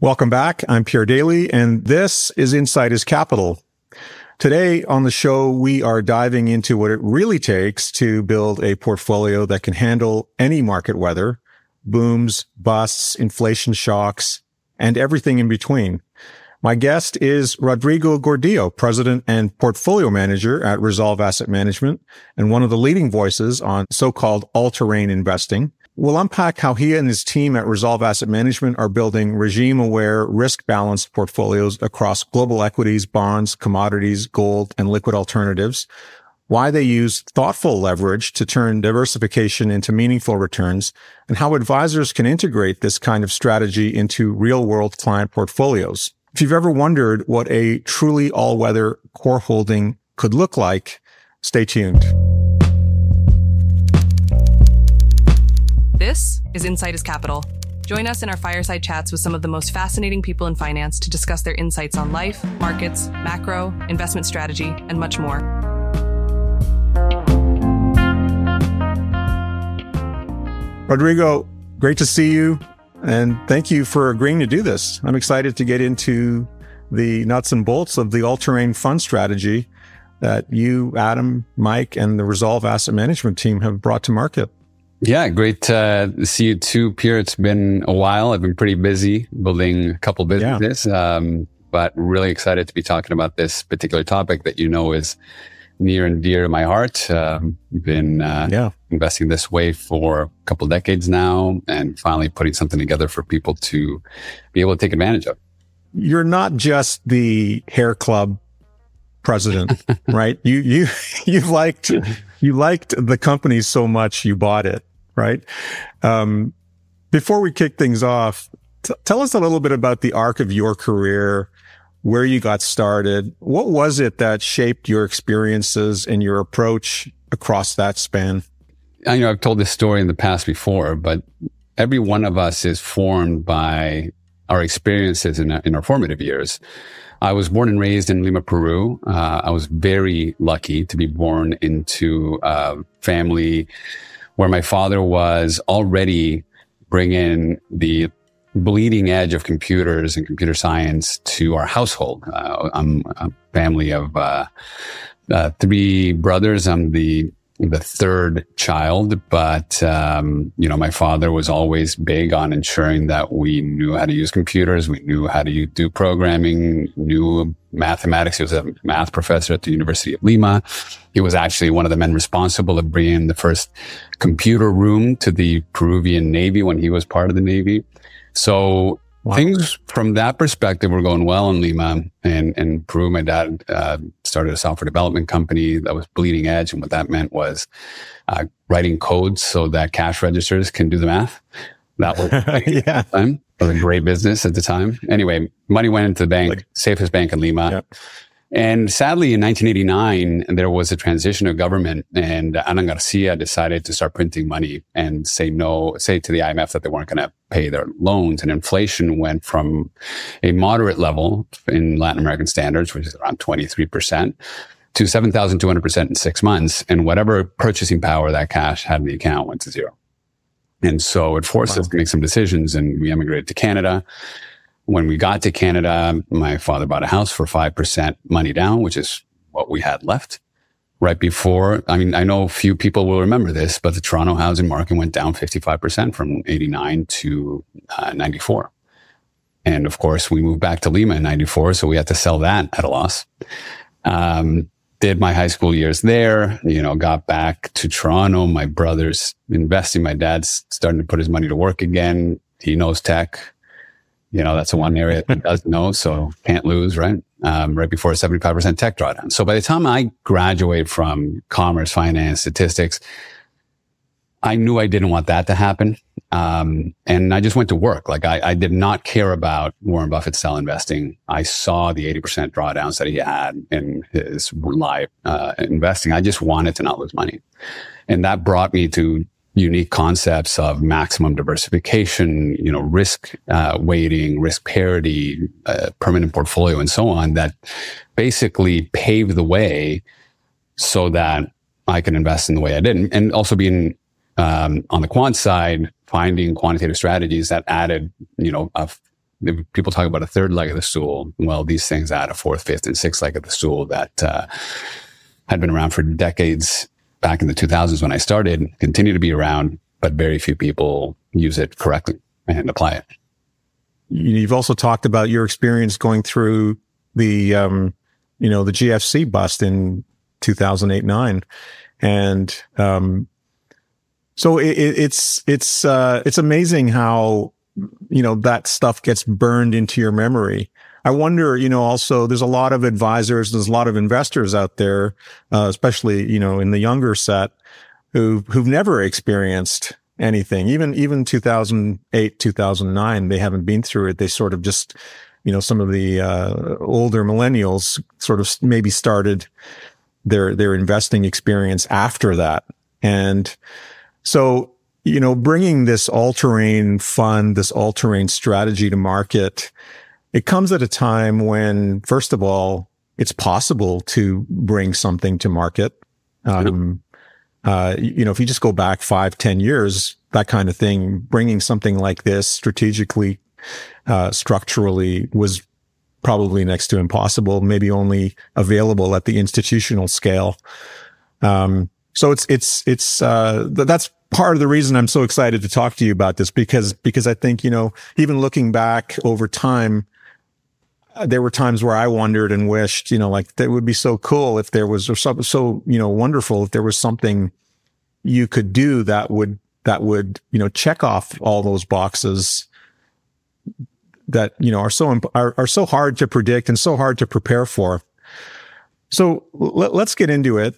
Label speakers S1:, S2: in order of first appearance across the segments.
S1: Welcome back. I'm Pierre Daly, and this is Insight is Capital. Today on the show, we are diving into what it really takes to build a portfolio that can handle any market weather, booms, busts, inflation shocks, and everything in between. My guest is Rodrigo Gordillo, President and Portfolio Manager at Resolve Asset Management, and one of the leading voices on so-called all-terrain investing. We'll unpack how he and his team at Resolve Asset Management are building regime-aware, risk-balanced portfolios across global equities, bonds, commodities, gold, and liquid alternatives, why they use thoughtful leverage to turn diversification into meaningful returns, and how advisors can integrate this kind of strategy into real-world client portfolios. If you've ever wondered what a truly all-weather core holding could look like, stay tuned.
S2: This is Insight is Capital. Join us in our fireside chats with some of the most fascinating people in finance to discuss their insights on life, markets, macro, investment strategy, and much more.
S1: Rodrigo, great to see you, and thank you for agreeing to do this. I'm excited to get into the nuts and bolts of the all-terrain fund strategy that you, Adam, Mike, and the Resolve Asset Management team have brought to market.
S3: Yeah, great to see you too, Pierre. It's been a while. I've been pretty busy building a couple businesses, but really excited to be talking about this particular topic that you know is near and dear to my heart. Been investing this way for a couple decades now, and finally putting something together for people to be able to take advantage of.
S1: You're not just the hair club president, right? You liked the company so much you bought it, right? Before we kick things off, tell us a little bit about the arc of your career, where you got started. What was it that shaped your experiences and your approach across that span?
S3: I've told this story in the past before, but every one of us is formed by our experiences in our formative years. I was born and raised in Lima, Peru. I was very lucky to be born into a family where my father was already bringing the bleeding edge of computers and computer science to our household. I'm a family of 3 brothers. I'm the third child, but my father was always big on ensuring that we knew how to use computers, we knew how to do programming, knew mathematics. He was a math professor at the University of Lima. He was actually one of the men responsible of bringing the first computer room to the Peruvian Navy when he was part of the Navy. So things from that perspective were going well in Lima and Peru. My dad started a software development company that was bleeding edge. And what that meant was writing codes so that cash registers can do the math. That was time. It was a great business at the time. Anyway, money went into the bank, safest bank in Lima. Yep. And sadly, in 1989, there was a transition of government, and Ana Garcia decided to start printing money and say to the IMF that they weren't going to pay their loans. And inflation went from a moderate level in Latin American standards, which is around 23%, to 7,200% in 6 months. And whatever purchasing power that cash had in the account went to zero. And so it forced us to make some decisions, and we emigrated to Canada. When we got to Canada, my father bought a house for 5% money down, which is what we had left. Right before, I know few people will remember this, but the Toronto housing market went down 55% from 89 to 94. And of course, we moved back to Lima in 94, so we had to sell that at a loss. Did my high school years there, got back to Toronto. My brother's investing. My dad's starting to put his money to work again. He knows tech. That's the one area that he doesn't know, so can't lose, right? Right before a 75% tech drawdown. So by the time I graduated from commerce, finance, statistics, I knew I didn't want that to happen. And I just went to work. I did not care about Warren Buffett style investing. I saw the 80% drawdowns that he had in his live investing. I just wanted to not lose money. And that brought me to unique concepts of maximum diversification, risk weighting, risk parity, permanent portfolio, and so on, that basically paved the way so that I can invest in the way I did. And also being on the quant side, finding quantitative strategies that added, if people talk about a third leg of the stool. Well, these things add a fourth, fifth, and sixth leg of the stool that had been around for decades back in the 2000s when I started, continue to be around, but very few people use it correctly and apply it.
S1: You've also talked about your experience going through the GFC bust in 2008-9. And, so it's amazing how, that stuff gets burned into your memory. I wonder, also there's a lot of advisors, there's a lot of investors out there, especially, in the younger set who've never experienced anything. Even 2008, 2009, they haven't been through it. They sort of just, some of the, older millennials sort of maybe started their investing experience after that. And so, bringing this all-terrain fund, this all-terrain strategy to market, it comes at a time when, first of all, it's possible to bring something to market. If you just go back 5-10 years, that kind of thing, bringing something like this strategically, structurally was probably next to impossible, maybe only available at the institutional scale. So that's part of the reason I'm so excited to talk to you about this, because I think, even looking back over time, there were times where I wondered and wished, like that would be so cool if there was, or so wonderful if there was something you could do that would, check off all those boxes that, are so hard to predict and so hard to prepare for. So let's get into it.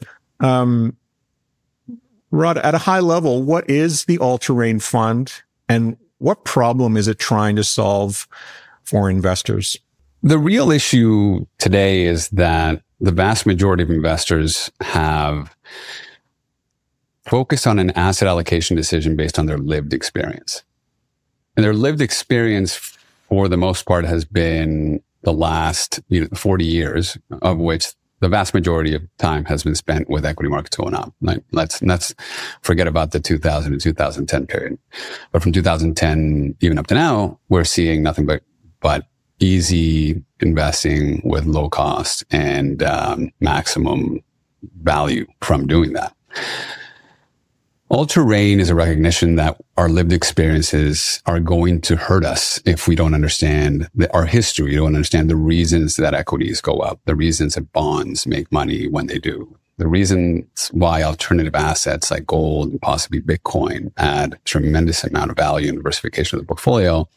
S1: Rod, at a high level, what is the All-Terrain Fund and what problem is it trying to solve for investors?
S3: The real issue today is that the vast majority of investors have focused on an asset allocation decision based on their lived experience. And their lived experience, for the most part, has been the last 40 years, of which the vast majority of time has been spent with equity markets going up. Like, let's forget about the 2000 to 2010 period. But from 2010 even up to now, we're seeing nothing but easy investing with low cost and maximum value from doing that. All-terrain is a recognition that our lived experiences are going to hurt us if we don't understand our history, don't understand the reasons that equities go up, the reasons that bonds make money when they do, the reasons why alternative assets like gold and possibly Bitcoin add a tremendous amount of value and diversification of the portfolio,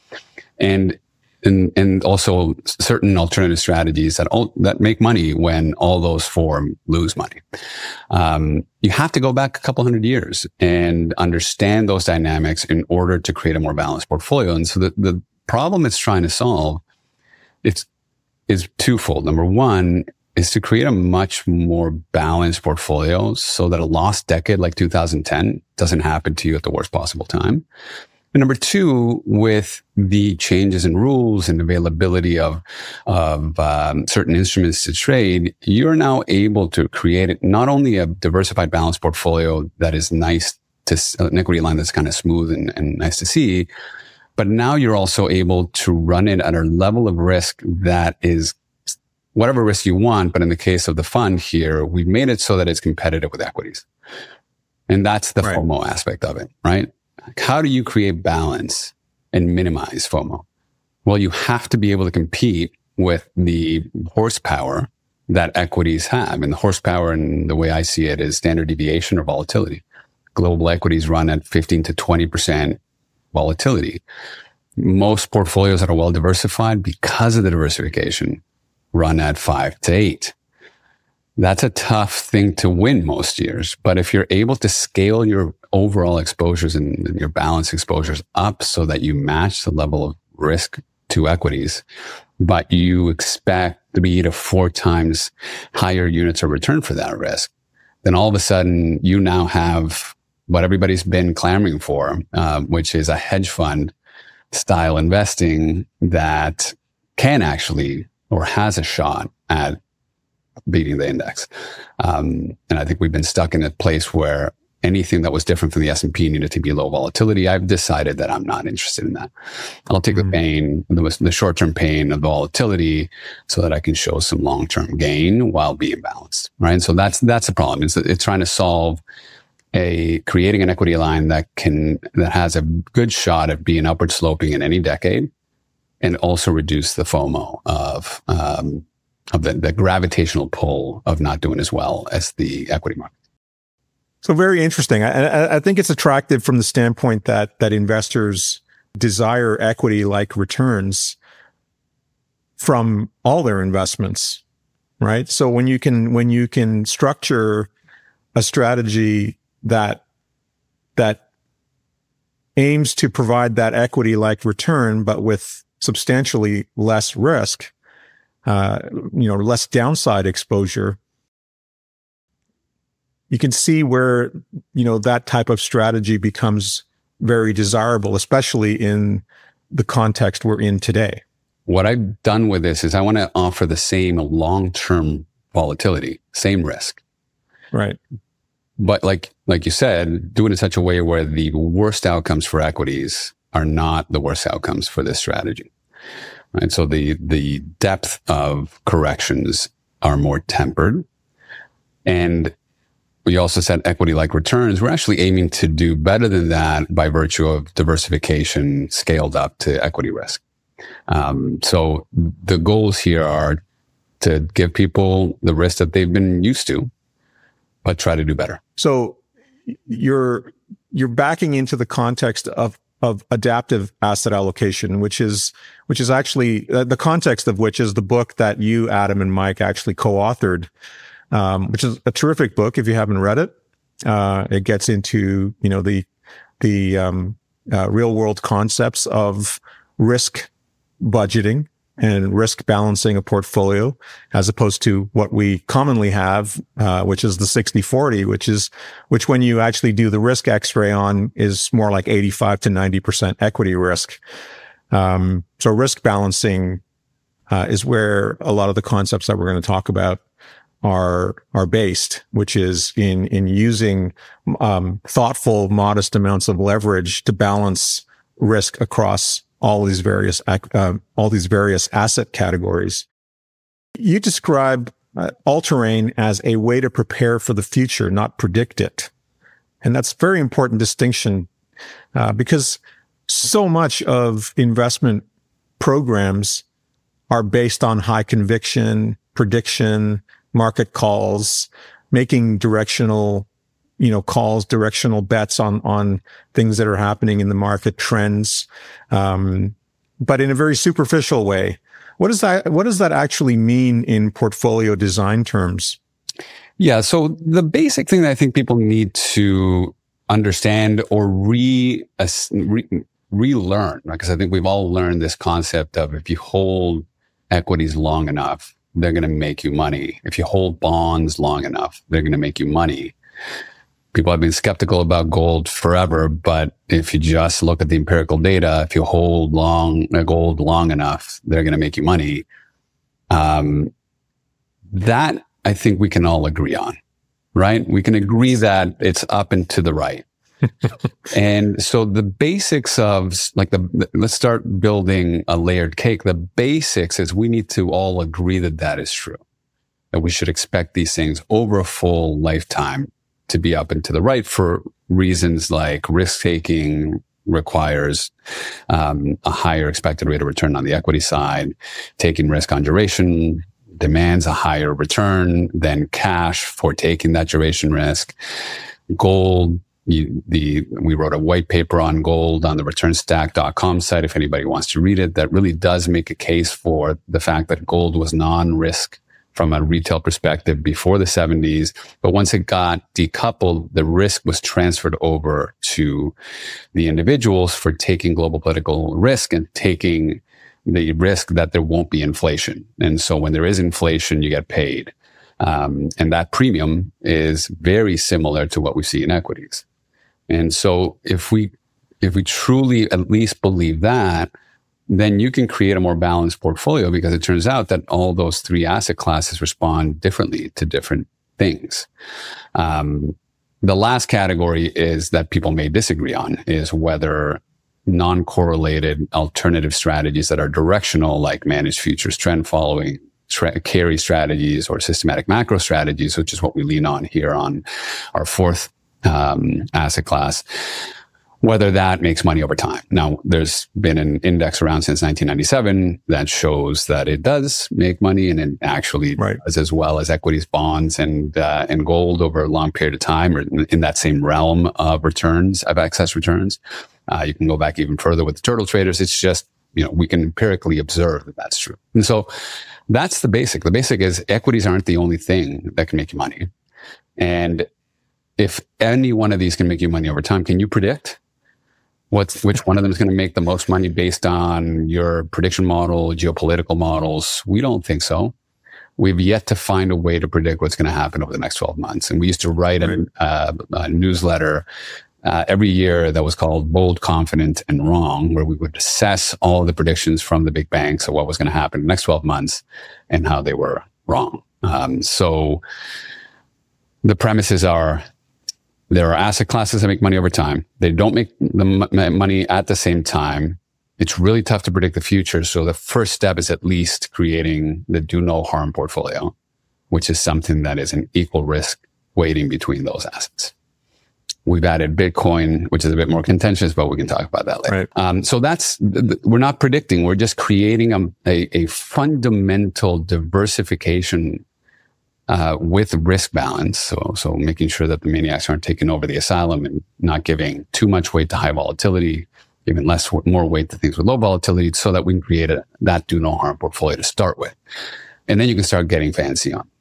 S3: and also certain alternative strategies that make money when all those four lose money. You have to go back a couple hundred years and understand those dynamics in order to create a more balanced portfolio. And so the problem it's trying to solve is twofold. Number one is to create a much more balanced portfolio so that a lost decade like 2010 doesn't happen to you at the worst possible time. And number two, with the changes in rules and availability of certain instruments to trade, you're now able to create not only a diversified balanced portfolio that is nice an equity line that's kind of smooth and nice to see, but now you're also able to run it at a level of risk that is whatever risk you want. But in the case of the fund here, we've made it so that it's competitive with equities. And that's the FOMO aspect of it, right? How do you create balance and minimize FOMO? Well, you have to be able to compete with the horsepower that equities have. And the horsepower, and the way I see it, is standard deviation or volatility. Global equities run at 15 to 20% volatility. Most portfolios that are well diversified, because of the diversification, run at 5 to 8. That's a tough thing to win most years. But if you're able to scale your overall exposures and your balance exposures up so that you match the level of risk to equities, but you expect 3 to 4 times higher units of return for that risk, then all of a sudden you now have what everybody's been clamoring for, which is a hedge fund style investing that can actually, or has a shot at beating the index. And I think we've been stuck in a place where anything that was different from the S&P needed to be low volatility. I've decided that I'm not interested in that. I'll take the pain, the short-term pain of volatility so that I can show some long-term gain while being balanced, right? So that's the problem. It's trying to solve creating an equity line that has a good shot of being upward sloping in any decade, and also reduce the FOMO of the gravitational pull of not doing as well as the equity market.
S1: So very interesting. I think it's attractive from the standpoint that investors desire equity-like returns from all their investments, right? So when you can structure a strategy that aims to provide that equity-like return, but with substantially less risk, less downside exposure, you can see where, that type of strategy becomes very desirable, especially in the context we're in today.
S3: What I've done with this is I want to offer the same long-term volatility, same risk.
S1: Right.
S3: But like you said, do it in such a way where the worst outcomes for equities are not the worst outcomes for this strategy. Right. So the depth of corrections are more tempered. And we also said equity-like returns. We're actually aiming to do better than that by virtue of diversification scaled up to equity risk. So the goals here are to give people the risk that they've been used to, but try to do better.
S1: So you're backing into the context of adaptive asset allocation, which is actually the context of which is the book that you, Adam, and Mike actually co-authored, which is a terrific book. If you haven't read it, it gets into the real world concepts of risk budgeting and risk balancing a portfolio, as opposed to what we commonly have, which is the 60-40, which when you actually do the risk X-ray on is more like 85 to 90% equity risk. So risk balancing, is where a lot of the concepts that we're going to talk about are based, which is in using, thoughtful, modest amounts of leverage to balance risk across all these various asset categories. You describe All-Terrain as a way to prepare for the future, not predict it. And that's a very important distinction, because so much of investment programs are based on high conviction, prediction, market calls, making directional bets on things that are happening in the market, trends, but in a very superficial way. What does that actually mean in portfolio design terms?
S3: Yeah. So the basic thing that I think people need to understand or relearn, because I think we've all learned this concept of if you hold equities long enough, they're going to make you money. If you hold bonds long enough, they're going to make you money. People have been skeptical about gold forever, but if you just look at the empirical data, if you hold gold long enough, they're going to make you money. That I think we can all agree on, right? We can agree that it's up and to the right. And so the basics of let's start building a layered cake. The basics is we need to all agree that is true, that we should expect these things over a full lifetime to be up and to the right for reasons like risk taking requires a higher expected rate of return on the equity side. Taking risk on duration demands a higher return than cash for taking that duration risk. Gold, we wrote a white paper on gold on the returnstack.com site, if anybody wants to read it, that really does make a case for the fact that gold was non-risk from a retail perspective before the 70s. But once it got decoupled, the risk was transferred over to the individuals for taking global political risk and taking the risk that there won't be inflation. And so when there is inflation, you get paid. And that premium is very similar to what we see in equities. And so if we truly at least believe that, then you can create a more balanced portfolio, because it turns out that all those three asset classes respond differently to different things. The last category is that people may disagree on is whether non-correlated alternative strategies that are directional, like managed futures, trend following, carry strategies, or systematic macro strategies, which is what we lean on here on our fourth asset class, whether that makes money over time. Now, there's been an index around since 1997 that shows that it does make money, and it actually does, as well as equities, bonds, and gold over a long period of time, or in that same realm of returns, of excess returns. You can go back even further with the turtle traders. It's just, we can empirically observe that that's true. And so that's the basic. The basic is equities aren't the only thing that can make you money. And if any one of these can make you money over time, can you predict which one of them is going to make the most money based on your prediction model, geopolitical models? We don't think so. We've yet to find a way to predict what's going to happen over the next 12 months. And we used to write a newsletter every year that was called Bold, Confident, and Wrong, where we would assess all the predictions from the big banks of what was going to happen in the next 12 months and how they were wrong. So the premises are, there are asset classes that make money over time. They don't make the money at the same time. It's really tough to predict the future. So the first step is at least creating the do no harm portfolio, which is something that is an equal risk weighting between those assets. We've added Bitcoin, which is a bit more contentious, but we can talk about that later. Right. So we're not predicting. We're just creating a fundamental diversification with risk balance. So making sure that the maniacs aren't taking over the asylum and not giving too much weight to high volatility, giving more weight to things with low volatility, so that we can create that do no harm portfolio to start with. And then you can start getting fancy on.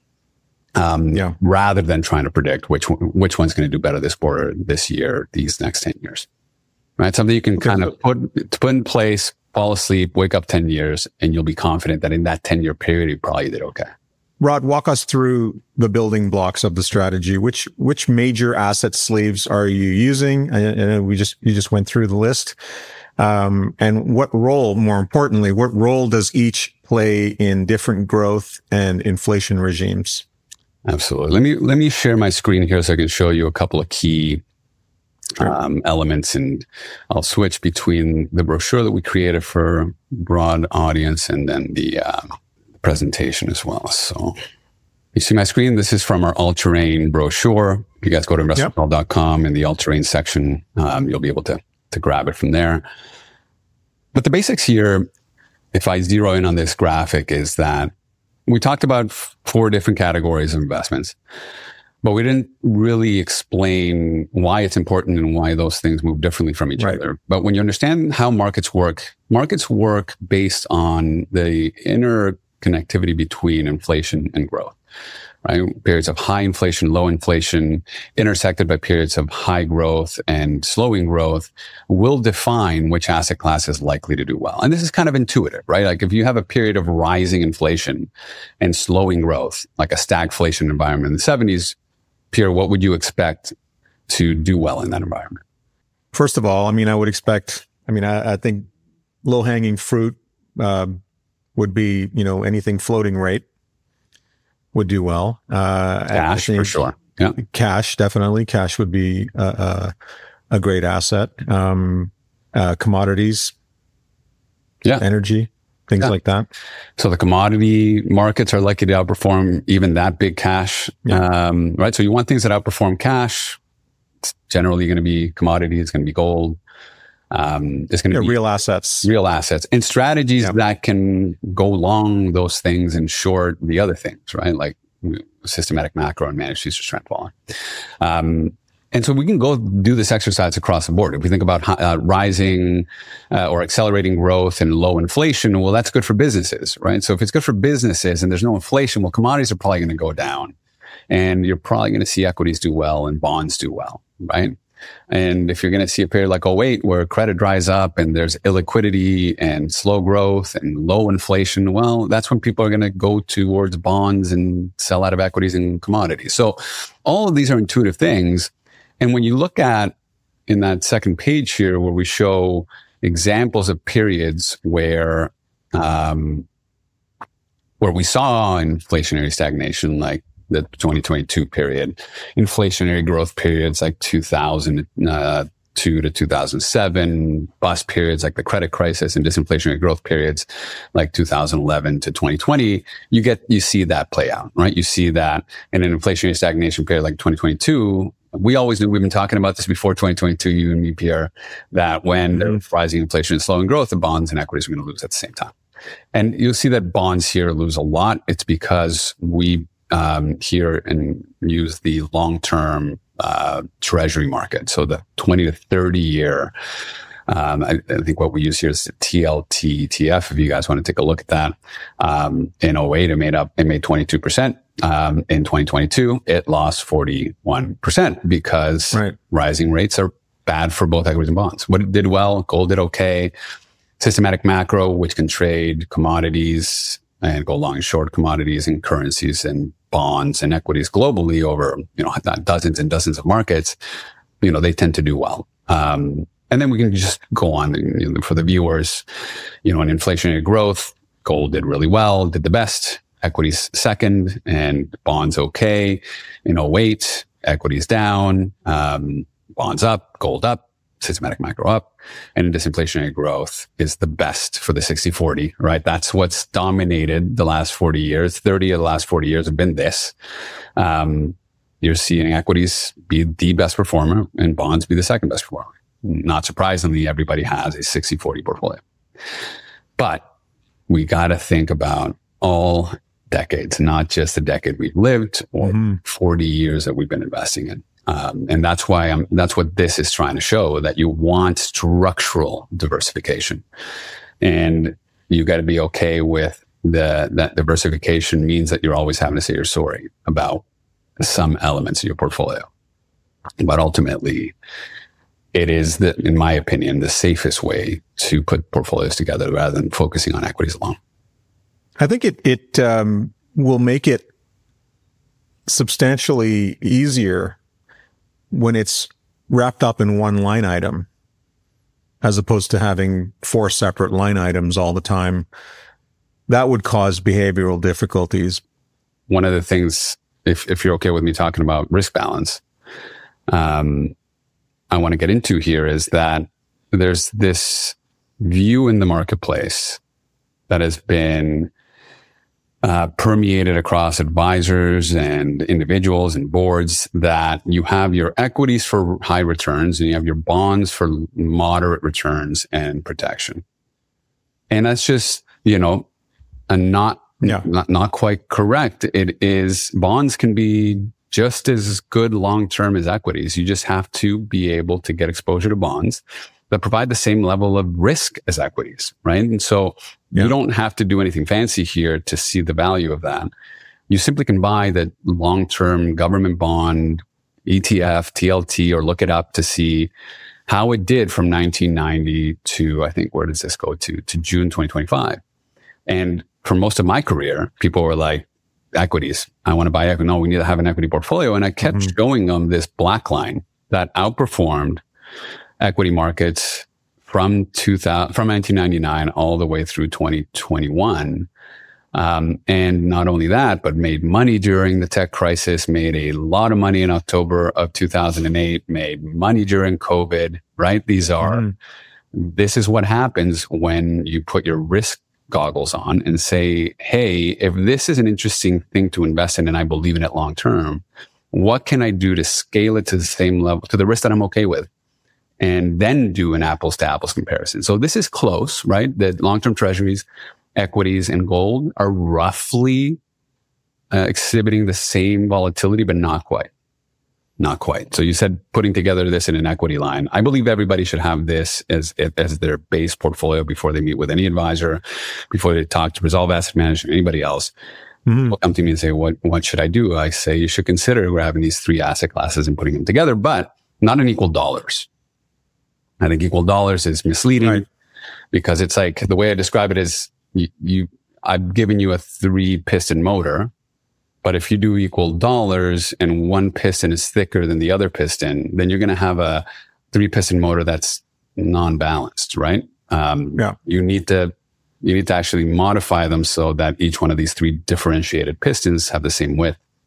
S3: Rather than trying to predict which one's going to do better this quarter, this year, these next 10 years, right? Something you can kind of put in place, fall asleep, wake up 10 years, and you'll be confident that in that 10-year period, you probably did okay.
S1: Rod, walk us through the building blocks of the strategy. Which major asset sleeves are you using? And you just went through the list. And what role, more importantly, what role does each play in different growth and inflation regimes?
S3: Absolutely. Let me share my screen here so I can show you a couple of key elements, and I'll switch between the brochure that we created for a broad audience and then the presentation as well. So you see my screen? This is from our All-Terrain brochure. If you guys go to investmentworld.com in the All-Terrain section, you'll be able to grab it from there. But the basics here, if I zero in on this graphic, is that we talked about 4 different categories of investments, but we didn't really explain why it's important and why those things move differently from each other. But when you understand how markets work based on the interconnectivity between inflation and growth, right? Periods of high inflation, low inflation, intersected by periods of high growth and slowing growth, will define which asset class is likely to do well. And this is kind of intuitive, right? Like if you have a period of rising inflation and slowing growth, like a stagflation environment in the 70s, Pierre, what would you expect to do well in that environment?
S1: First of all, I think low-hanging fruit would be, anything floating rate would do well.
S3: Cash, for sure. Yeah.
S1: Cash, definitely. Cash would be a great asset. Commodities, energy, things like that. So
S3: the commodity markets are likely to outperform even that big cash, right? So you want things that outperform cash. It's generally going to be commodities. It's going to be gold. It's going to be
S1: real assets,
S3: and strategies that can go long those things and short the other things, right? Like systematic macro and managed futures trend following. And so we can go do this exercise across the board. If we think about rising or accelerating growth and low inflation, well, that's good for businesses, right? So if it's good for businesses and there's no inflation, well, commodities are probably going to go down, and you're probably going to see equities do well and bonds do well, right? And if you're going to see a period like 2008 where credit dries up and there's illiquidity and slow growth and low inflation, well, that's when people are going to go towards bonds and sell out of equities and commodities. So all of these are intuitive things. And when you look at in that second page here, where we show examples of periods where we saw inflationary stagnation, like the 2022 period. Inflationary growth periods like 2002 to 2007, bust periods like the credit crisis, and disinflationary growth periods like 2011 to 2020, you see that play out, right? You see that in an inflationary stagnation period like 2022. We always knew, we've been talking about this before 2022, you and me, Pierre, that when there's rising inflation and slowing growth, the bonds and equities are going to lose at the same time. And you'll see that bonds here lose a lot. It's because we here and use the long-term treasury market. So the 20 to 30 year, I think what we use here is the TLT ETF. If you guys want to take a look at that, in 08, it made 22%. In 2022, it lost 41% because rising rates are bad for both equities and bonds. What it did well, gold did okay. Systematic macro, which can trade commodities and go long and short commodities and currencies and bonds and equities globally over, dozens and dozens of markets, they tend to do well. And then we can just go on for the viewers, in inflationary growth, gold did really well, did the best, equities second, and bonds okay. In 08, equities down, bonds up, gold up, systematic macro up, and in disinflationary growth is the best for the 60-40, right? That's what's dominated the last 40 years. 30 of the last 40 years have been this. You're seeing equities be the best performer and bonds be the second best performer. Not surprisingly, everybody has a 60-40 portfolio. But we got to think about all decades, not just the decade we've lived or 40 years that we've been investing in. And that's what this is trying to show, that you want structural diversification. And you got to be okay with that diversification means that you're always having to say your story about some elements of your portfolio. But ultimately, it is, in my opinion, the safest way to put portfolios together rather than focusing on equities alone.
S1: I think it will make it substantially easier when it's wrapped up in one line item, as opposed to having 4 separate line items all the time. That would cause behavioral difficulties.
S3: One of the things, if you're okay with me talking about risk balance, I want to get into here is that there's this view in the marketplace that has been permeated across advisors and individuals and boards, that you have your equities for high returns and you have your bonds for moderate returns and protection. And that's just, not quite correct. It is, bonds can be just as good long-term as equities. You just have to be able to get exposure to bonds that provide the same level of risk as equities, right? And so you don't have to do anything fancy here to see the value of that. You simply can buy the long-term government bond, ETF, TLT, or look it up to see how it did from 1990 to, I think, where does this go to June 2025. And for most of my career, people were like, equities, I want to buy equity. No, we need to have an equity portfolio. And I kept showing them this black line that outperformed equity markets from 1999 all the way through 2021. And not only that, but made money during the tech crisis, made a lot of money in October of 2008, made money during COVID, right? This is what happens when you put your risk goggles on and say, hey, if this is an interesting thing to invest in and I believe in it long term, what can I do to scale it to the same level, to the risk that I'm okay with? And then do an apples to apples comparison. So this is close, right? The long-term treasuries, equities, and gold are roughly exhibiting the same volatility, but not quite. Not quite. So you said putting together this in an equity line. I believe everybody should have this as their base portfolio before they meet with any advisor, before they talk to Resolve Asset Management, anybody else. Will come to me and say, what should I do? I say you should consider grabbing these 3 asset classes and putting them together, but not in equal dollars. I think equal dollars is misleading because it's like, the way I describe it is I've given you a 3-piston motor. But if you do equal dollars and one piston is thicker than the other piston, then you're going to have a 3-piston motor that's non-balanced, right? You need to actually modify them so that each one of these 3 differentiated pistons have the same width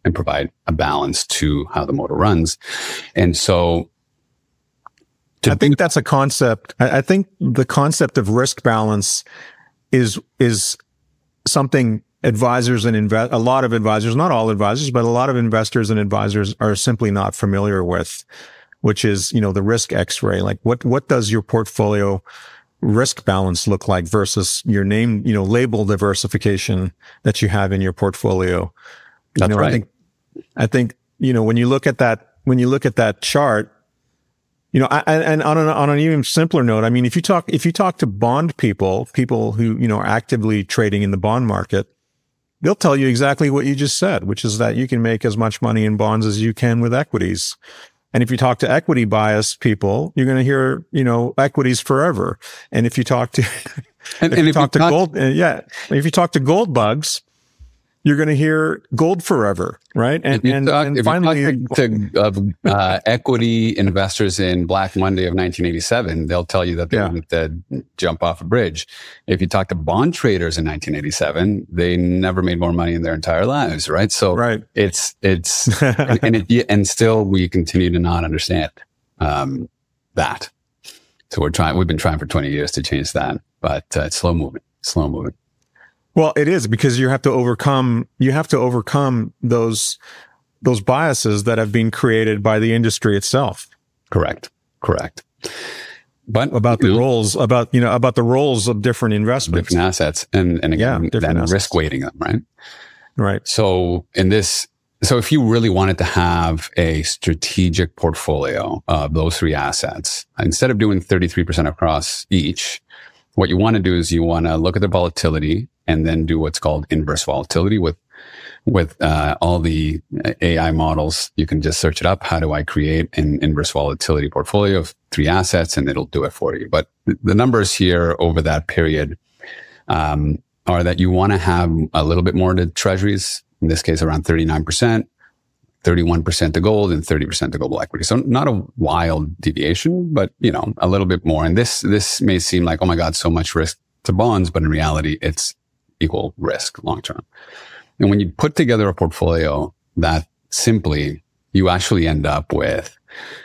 S3: and provide a balance to how the motor runs. And so
S1: I think that's a concept. I think the concept of risk balance is something advisors and a lot of advisors, not all advisors, but a lot of investors and advisors are simply not familiar with, which is, the risk X-ray. Like what does your portfolio risk balance look like versus your name, label diversification that you have in your portfolio?
S3: That's right.
S1: I think, when you look at that chart, and on an even simpler note, I mean, if you talk to bond people who, are actively trading in the bond market, they'll tell you exactly what you just said, which is that you can make as much money in bonds as you can with equities. And if you talk to equity biased people, you're going to hear, equities forever. And if you talk to, if you talk to gold bugs, you're going to hear gold forever, right?
S3: And finally, to equity investors in Black Monday of 1987, they'll tell you that they wanted to jump off a bridge. If you talk to bond traders in 1987, they never made more money in their entire lives, right? So it's and still we continue to not understand that. So we've been trying for 20 years to change that, but it's slow moving.
S1: Well, it is, because you have to overcome those biases that have been created by the industry itself.
S3: Correct. But
S1: about the roles of different investments,
S3: different assets, and again, risk weighting them, right?
S1: Right.
S3: So if you really wanted to have a strategic portfolio of those three assets, instead of doing 33% across each, what you want to do is you want to look at the volatility and then do what's called inverse volatility with all the AI models. You can just search it up. How do I create an inverse volatility portfolio of three assets? And it'll do it for you. But the numbers here over that period are that you want to have a little bit more to treasuries, in this case around 39%, 31% to gold, and 30% to global equity. So not a wild deviation, but a little bit more. And this may seem like, oh my God, so much risk to bonds, but in reality, it's equal risk long term. And when you put together a portfolio that simply, you actually end up with,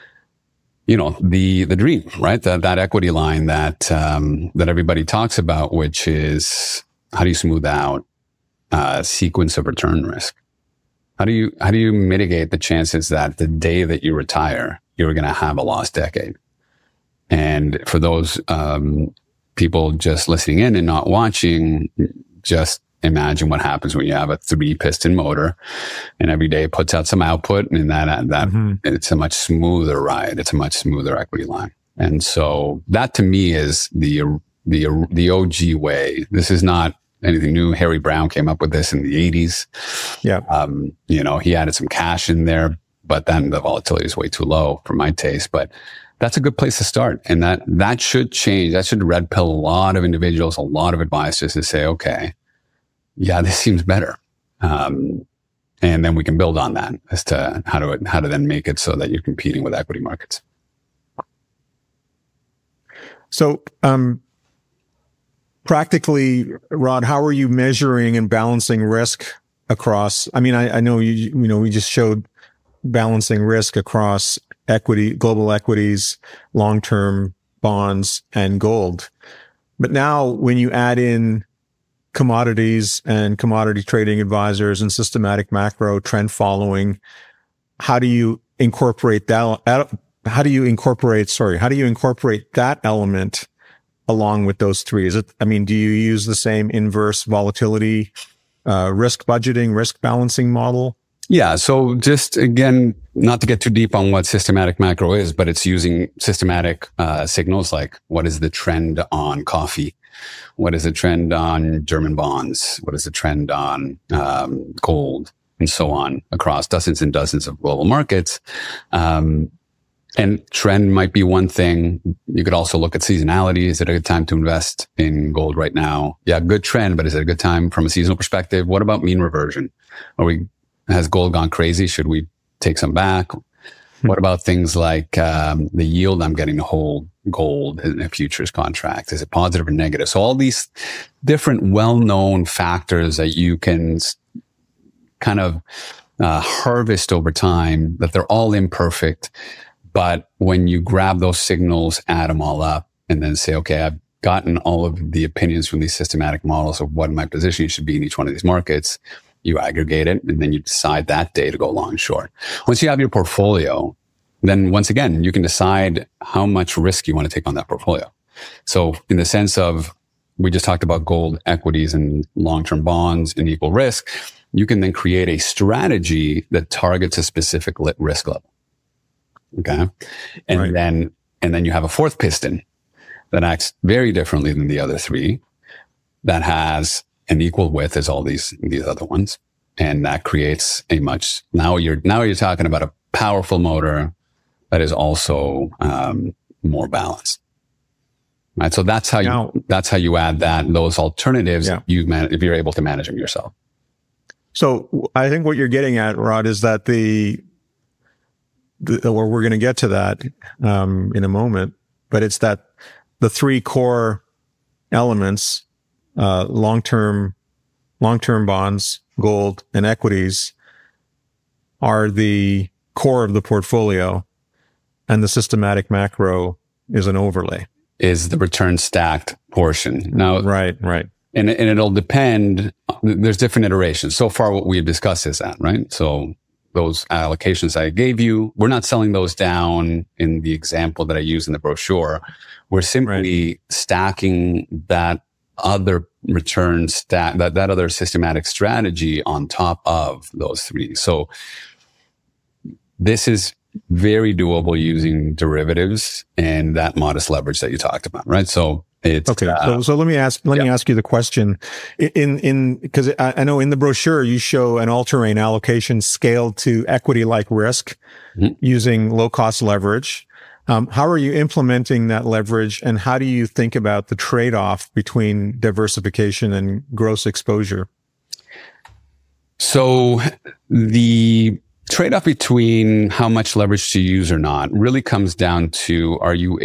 S3: the dream, right? That equity line that everybody talks about, which is how do you smooth out a sequence of return risk? How do you mitigate the chances that the day that you retire, you're going to have a lost decade? And for those people just listening in and not watching, just imagine what happens when you have a 3-piston motor and every day it puts out some output, and that it's a much smoother ride. It's a much smoother equity line. And so that to me is the OG way. This is not anything new. Harry Brown came up with this in the 80s. Yeah. He added some cash in there, but then the volatility is way too low for my taste. But that's a good place to start. And that should change. That should red pill a lot of individuals, a lot of advisors to say, okay, yeah, this seems better. And then we can build on that as to how to then make it so that you're competing with equity markets.
S1: So, practically, Rod, how are you measuring and balancing risk across? I mean, I know we just showed balancing risk across equity, global equities, long-term bonds, and gold. But now when you add in commodities and commodity trading advisors and systematic macro trend following, how do you incorporate that? How do you incorporate that element along with those three? Do you use the same inverse volatility, risk budgeting, risk balancing model?
S3: Yeah. So just again, not to get too deep on what systematic macro is, but it's using systematic signals like what is the trend on coffee? What is the trend on German bonds? What is the trend on gold? And so on across dozens and dozens of global markets. And trend might be one thing. You could also look at seasonality. Is it a good time to invest in gold right now? Yeah, good trend, but is it a good time from a seasonal perspective? What about mean reversion? Has gold gone crazy? Should we take some back? What about things like the yield I'm getting to hold gold in a futures contract? Is it positive or negative? So all these different well-known factors that you can kind of harvest over time, that they're all imperfect. But when you grab those signals, add them all up, and then say, okay, I've gotten all of the opinions from these systematic models of what my positioning should be in each one of these markets, you aggregate it, and then you decide that day to go long and short. Once you have your portfolio, then once again, you can decide how much risk you want to take on that portfolio. So in the sense of, we just talked about gold, equities, and long-term bonds and equal risk, you can then create a strategy that targets a specific risk level. Okay. And
S1: right.
S3: then you have a fourth piston that acts very differently than the other three, that has an equal width as all these other ones. And that creates now you're talking about a powerful motor that is also, more balanced. Right. So that's how you add those alternatives if you're able to manage them yourself.
S1: So I think what you're getting at, Rod, is that or we're going to get to that, in a moment, but it's that the three core elements, long-term bonds, gold, and equities, are the core of the portfolio, and the systematic macro is an overlay.
S3: Is the return stacked portion. Now,
S1: right.
S3: And it'll depend. There's different iterations. So far, what we've discussed is that, right? So those allocations I gave you, we're not selling those down in the example that I use in the brochure. We're simply stacking that other return stack, that other systematic strategy on top of those three. So this is very doable using derivatives and that modest leverage that you talked about, right? So it's
S1: okay. So let me ask you the question. Because I know in the brochure you show an all-terrain allocation scaled to equity-like risk using low-cost leverage. How are you implementing that leverage, and how do you think about the trade-off between diversification and gross exposure?
S3: So the trade-off between how much leverage to use or not really comes down to, are you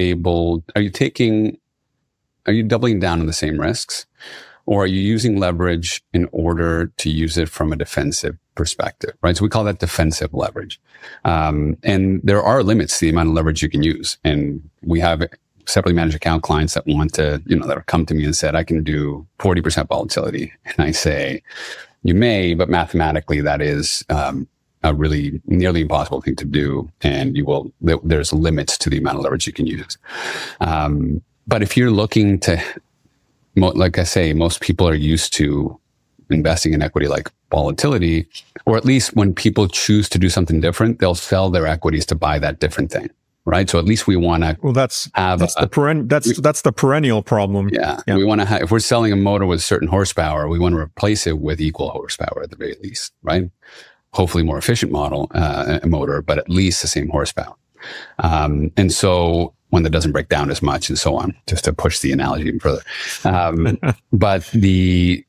S3: doubling down on the same risks, or are you using leverage in order to use it from a defensive perspective, right? So we call that defensive leverage. And there are limits to the amount of leverage you can use. And we have separately managed account clients that want to, that have come to me and said, I can do 40% volatility. And I say, you may, but mathematically that is, a really nearly impossible thing to do. And there's limits to the amount of leverage you can use. But if you're looking to, like I say, most people are used to investing in equity like volatility, or at least when people choose to do something different, they'll sell their equities to buy that different thing, right? So at least we want to
S1: that's the perennial problem.
S3: Yeah. We want to have, if we're selling a motor with certain horsepower, we want to replace it with equal horsepower at the very least, right? Hopefully more efficient motor, but at least the same horsepower. And so one that doesn't break down as much and so on, just to push the analogy even further. But the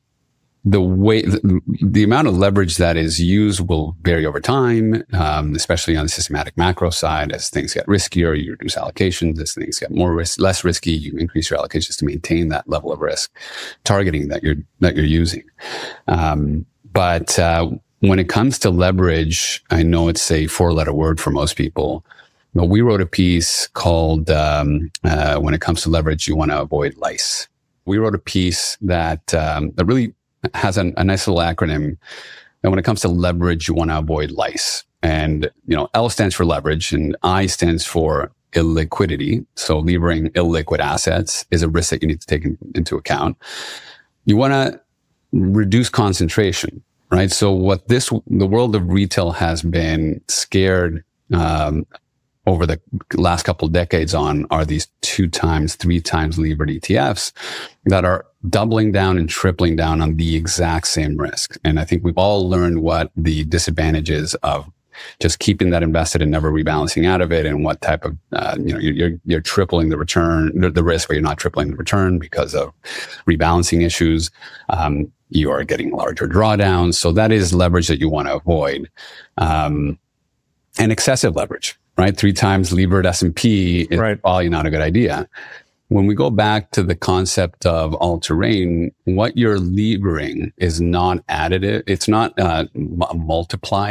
S3: amount of leverage that is used will vary over time, especially on the systematic macro side. As things get riskier, you reduce allocations. As things get less risky, you increase your allocations to maintain that level of risk targeting that you're using. But when it comes to leverage, I know it's a 4-letter word for most people. But we wrote a piece called, when it comes to leverage, you want to avoid lice. We wrote a piece that really has a nice little acronym. And when it comes to leverage, you want to avoid lice. And, L stands for leverage and I stands for illiquidity. So levering illiquid assets is a risk that you need to take into account. You want to reduce concentration, right? So the world of retail has been scared, over the last couple of decades are these 2 times, 3 times levered ETFs that are doubling down and tripling down on the exact same risk. And I think we've all learned what the disadvantages of just keeping that invested and never rebalancing out of it, and what type of, you're tripling the return, the risk, but you're not tripling the return because of rebalancing issues. You are getting larger drawdowns. So that is leverage that you want to avoid. And excessive leverage. Right? 3 times levered S&P is probably not a good idea. When we go back to the concept of all-terrain, what you're levering is not additive. It's not multiplied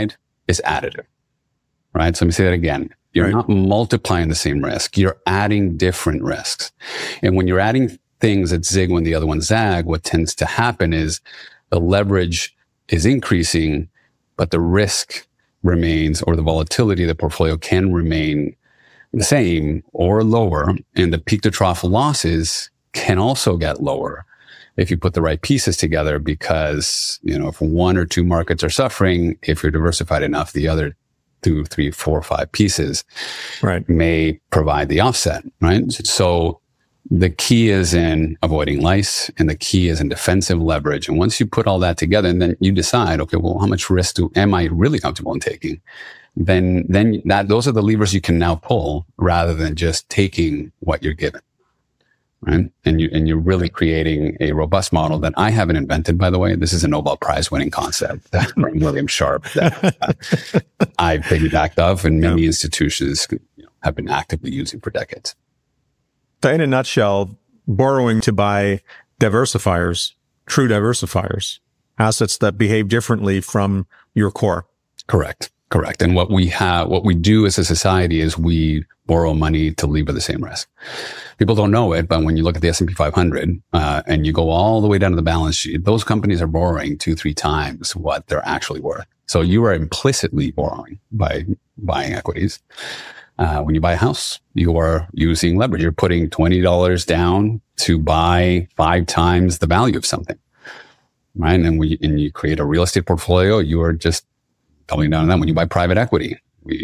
S3: is additive, right? So let me say that again. You're not multiplying the same risk. You're adding different risks. And when you're adding things that zig when the other ones zag, what tends to happen is the leverage is increasing, but the risk remains, or the volatility of the portfolio can remain the same or lower. And the peak to trough losses can also get lower if you put the right pieces together, because, if one or two markets are suffering, if you're diversified enough, the other 2, 3, 4, 5 pieces may provide the offset, right? So the key is in avoiding lice, and the key is in defensive leverage. And once you put all that together, and then you decide, okay, well, how much risk am I really comfortable in taking? Then those are the levers you can now pull, rather than just taking what you're given. Right. And you're really creating a robust model that I haven't invented, by the way. This is a Nobel Prize winning concept from William Sharpe that I've piggybacked off, and many institutions have been actively using for decades.
S1: So in a nutshell, borrowing to buy diversifiers, true diversifiers, assets that behave differently from your core.
S3: Correct. And what we do as a society is we borrow money to lever the same risk. People don't know it, but when you look at the S&P 500, and you go all the way down to the balance sheet, those companies are borrowing 2-3 times what they're actually worth. So you are implicitly borrowing by buying equities. When you buy a house, you are using leverage. You're putting $20 down to buy 5 times the value of something, right? And you create a real estate portfolio, you are just doubling down on that. When you buy private equity,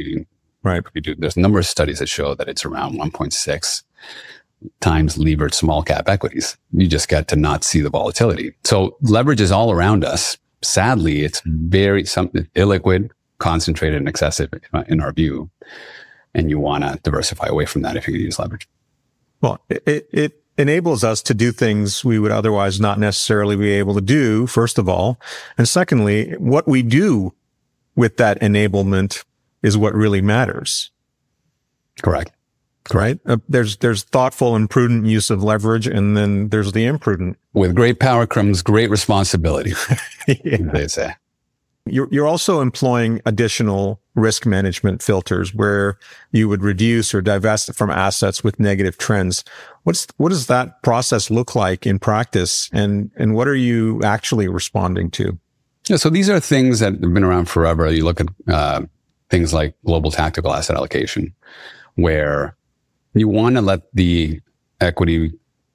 S3: there's a number of studies that show that it's around 1.6 times levered small cap equities. You just get to not see the volatility. So leverage is all around us. Sadly, it's very illiquid, concentrated, and excessive in our view. And you want to diversify away from that if you're going to use leverage.
S1: Well, it enables us to do things we would otherwise not necessarily be able to do, first of all. And secondly, what we do with that enablement is what really matters.
S3: Correct.
S1: Right? There's thoughtful and prudent use of leverage, and then there's the imprudent.
S3: With great power comes great responsibility, they say.
S1: You're also employing additional risk management filters where you would reduce or divest from assets with negative trends. What does that process look like in practice, and what are you actually responding to?
S3: Yeah, so these are things that have been around forever. You look at things like global tactical asset allocation, where you want to let the equity,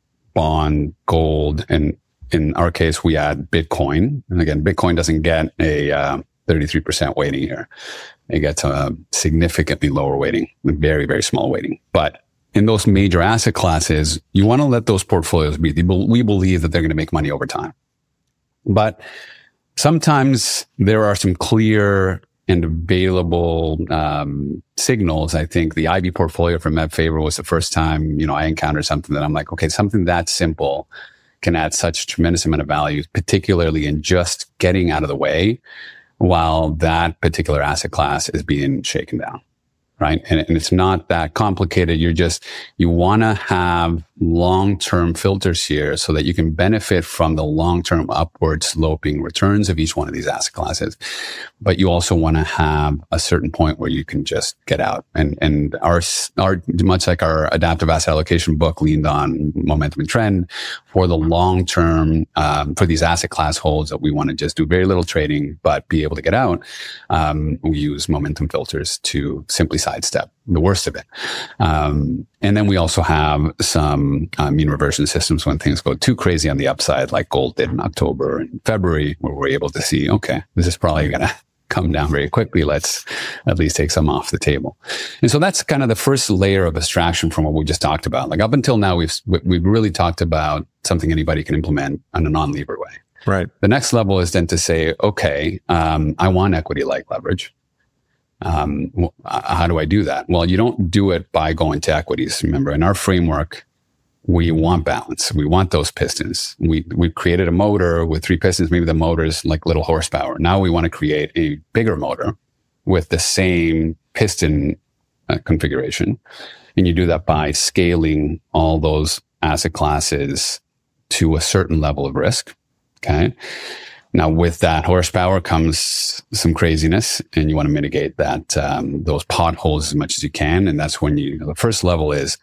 S3: bond, gold, and in our case, we add Bitcoin. And again, Bitcoin doesn't get a 33% weighting here. It gets a significantly lower weighting, a very, very small weighting. But in those major asset classes, you want to let those portfolios be. We believe that they're going to make money over time. But sometimes there are some clear and available signals. I think the IB portfolio from Meb Faber was the first time, I encountered something that I'm like, okay, something that simple can add such tremendous amount of value, particularly in just getting out of the way while that particular asset class is being shaken down. Right. And it's not that complicated. You want to have long-term filters here so that you can benefit from the long-term upward sloping returns of each one of these asset classes. But you also want to have a certain point where you can just get out. And our much like our adaptive asset allocation book leaned on momentum and trend for the long-term, for these asset class holds that we want to just do very little trading, but be able to get out. We use momentum filters to simply sidestep the worst of it. And then we also have some mean reversion systems when things go too crazy on the upside, like gold did in October and February, where we're able to see, okay, this is probably going to come down very quickly. Let's at least take some off the table. And so that's kind of the first layer of abstraction from what we just talked about. Like up until now, we've really talked about something anybody can implement in a non-levered way.
S1: Right.
S3: The next level is then to say, okay, I want equity-like leverage. How do I do that? Well, you don't do it by going to equities. Remember, in our framework, we want balance. We want those pistons. We've created a motor with 3 pistons. Maybe the motor is like little horsepower. Now we want to create a bigger motor with the same piston configuration. And you do that by scaling all those asset classes to a certain level of risk. Okay. Now, with that horsepower comes some craziness, and you want to mitigate that, those potholes as much as you can. And that's when the first level is,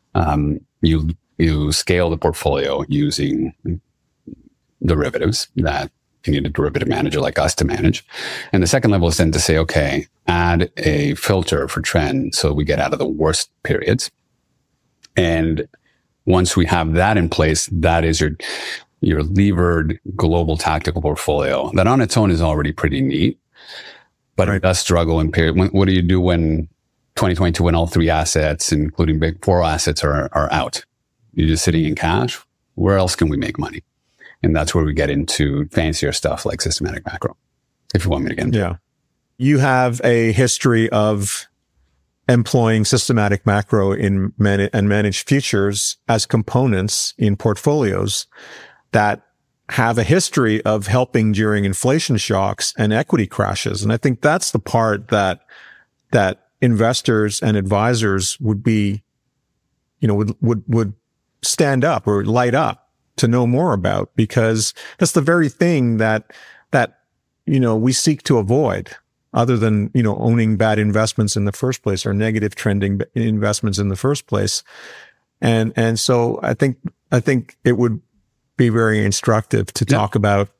S3: you scale the portfolio using derivatives that you need a derivative manager like us to manage. And the second level is then to say, okay, add a filter for trend so we get out of the worst periods. And once we have that in place, that is your levered global tactical portfolio that on its own is already pretty neat, but it does struggle in period. What do you do when 2022, when all three assets, including big four assets, are out? You're just sitting in cash. Where else can we make money? And that's where we get into fancier stuff like systematic macro, if you want me to get into.
S1: Yeah. You have a history of employing systematic macro and managed futures as components in portfolios that have a history of helping during inflation shocks and equity crashes. And I think that's the part that investors and advisors would be, would stand up or light up to know more about, because that's the very thing that we seek to avoid, other than, owning bad investments in the first place or negative trending investments in the first place. And so I think it would be very instructive to talk about,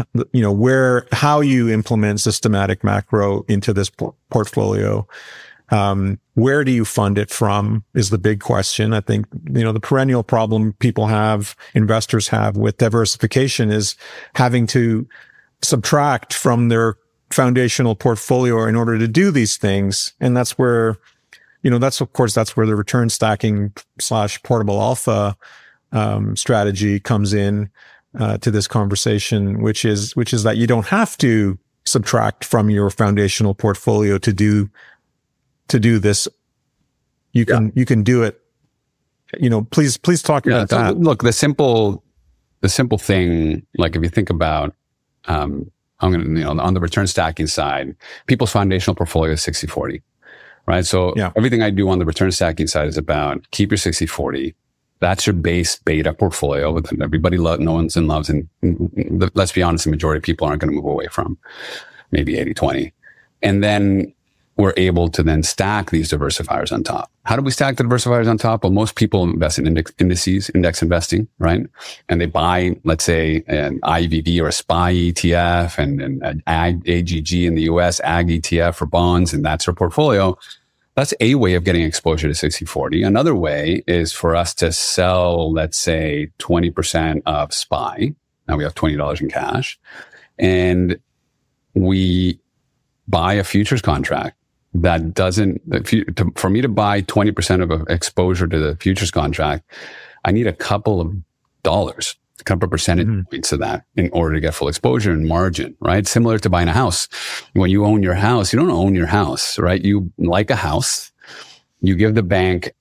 S1: how you implement systematic macro into this portfolio. Where do you fund it from is the big question. I think, the perennial problem investors have with diversification is having to subtract from their foundational portfolio in order to do these things. And that's where, that's where the return stacking / portable alpha strategy comes in to this conversation, which is that you don't have to subtract from your foundational portfolio to do this. You can do it. Please talk about that.
S3: Look, the simple thing, like if you think about, on the return stacking side, people's foundational portfolio is 60-40, right? So everything I do on the return stacking side is about keep your 60-40. That's your base beta portfolio that everybody knows and loves. And let's be honest, the majority of people aren't going to move away from, maybe 80-20. And then we're able to then stack these diversifiers on top. How do we stack the diversifiers on top? Well, most people invest in index investing, right? And they buy, let's say, an IVV or a SPY ETF and an AGG in the US, AG ETF for bonds, and that's their portfolio. That's a way of getting exposure to 60-40. Another way is for us to sell, let's say, 20% of SPY. Now we have $20 in cash, and we buy a futures contract that doesn't, for me to buy 20% of exposure to the futures contract, I need a couple of dollars, a couple of percentage points of that in order to get full exposure and margin, right? Similar to buying a house. When you own your house, you don't own your house, right? You like a house, you give the bank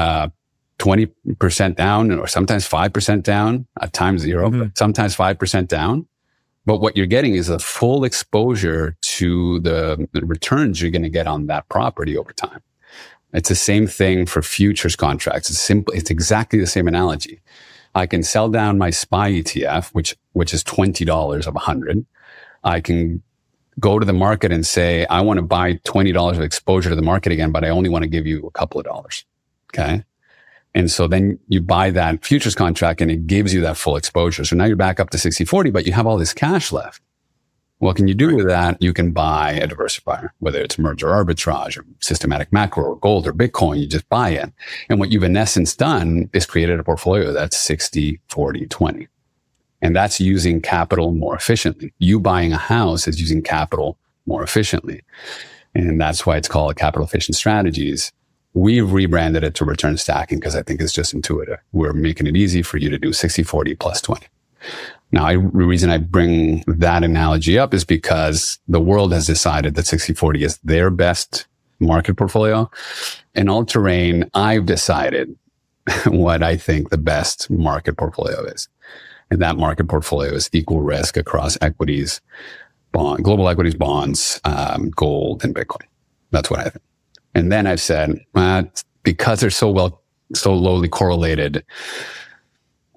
S3: 20% down, or sometimes 5% down, at times zero, but sometimes 5% down. But what you're getting is a full exposure to the returns you're going to get on that property over time. It's the same thing for futures contracts. It's exactly the same analogy. I can sell down my SPY ETF, which is $20 of 100. I can go to the market and say, I want to buy $20 of exposure to the market again, but I only want to give you a couple of dollars. Okay. And so then you buy that futures contract and it gives you that full exposure. So now you're back up to 60-40, but you have all this cash left. What can you do with that? You can buy a diversifier, whether it's merger arbitrage or systematic macro or gold or Bitcoin. You just buy it. And what you've in essence done is created a portfolio that's 60-40-20. And that's using capital more efficiently. You buying a house is using capital more efficiently. And that's why it's called capital efficient strategies. We've rebranded it to return stacking because I think it's just intuitive. We're making it easy for you to do 60-40 plus 20. Now, the reason I bring that analogy up is because the world has decided that 60-40 is their best market portfolio. In All Terrain, I've decided what I think the best market portfolio is. And that market portfolio is equal risk across equities, global equities, bonds, gold, and Bitcoin. That's what I think. And then I've said, because they're so lowly correlated,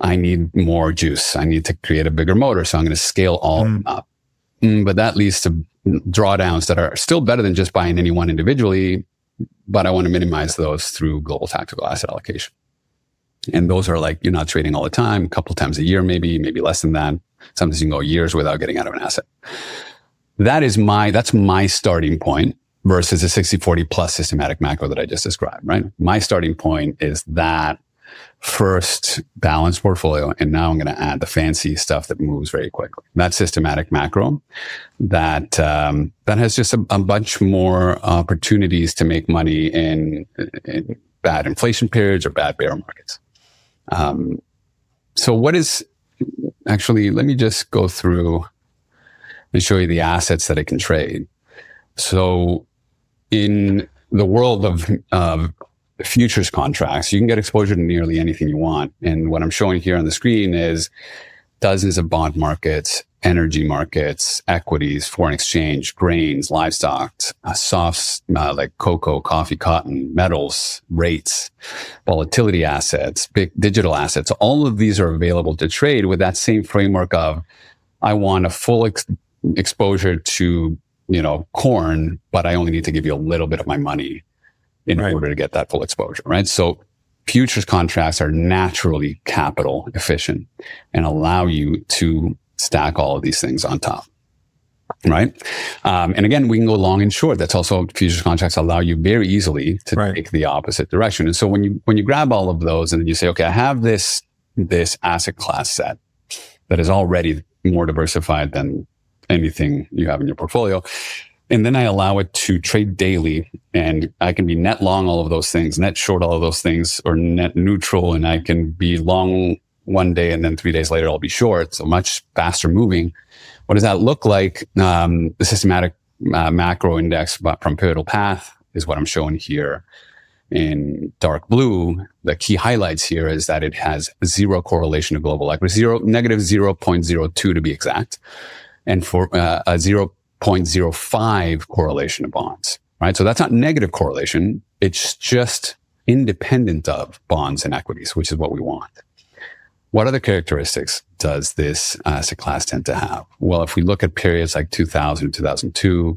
S3: I need more juice. I need to create a bigger motor. So I'm going to scale all up. But that leads to drawdowns that are still better than just buying any one individually. But I want to minimize those through global tactical asset allocation. And those are like, you're not trading all the time, a couple times a year, maybe less than that. Sometimes you can go years without getting out of an asset. That's my starting point versus a 60-40 plus systematic macro that I just described, right? My starting point is that first balanced portfolio. And now I'm going to add the fancy stuff that moves very quickly. That systematic macro that has just a bunch more opportunities to make money in bad inflation periods or bad bear markets. So what is actually, let me just go through and show you the assets that I can trade. So in the world of futures contracts, you can get exposure to nearly anything you want. And what I'm showing here on the screen is dozens of bond markets, energy markets, equities, foreign exchange, grains, livestock, softs like cocoa, coffee, cotton, metals, rates, volatility assets, big digital assets. All of these are available to trade with that same framework of, I want a full exposure to, corn, but I only need to give you a little bit of my money in order to get that full exposure, right? So futures contracts are naturally capital efficient and allow you to stack all of these things on top, right? And again, we can go long and short. That's also, futures contracts allow you very easily to take the opposite direction. And so when you grab all of those and then you say, okay, I have this asset class set that is already more diversified than anything you have in your portfolio. And then I allow it to trade daily, and I can be net long all of those things, net short all of those things, or net neutral. And I can be long one day and then 3 days later I'll be short. So much faster moving. What does that look like? The systematic macro index from Pivotal Path is what I'm showing here in dark blue. The key highlights here is that it has zero correlation to global equity, negative 0.02 to be exact, and for a 0.05 correlation to bonds, right? So that's not negative correlation. It's just independent of bonds and equities, which is what we want. What other characteristics does this asset class tend to have? Well, if we look at periods like 2000, 2002,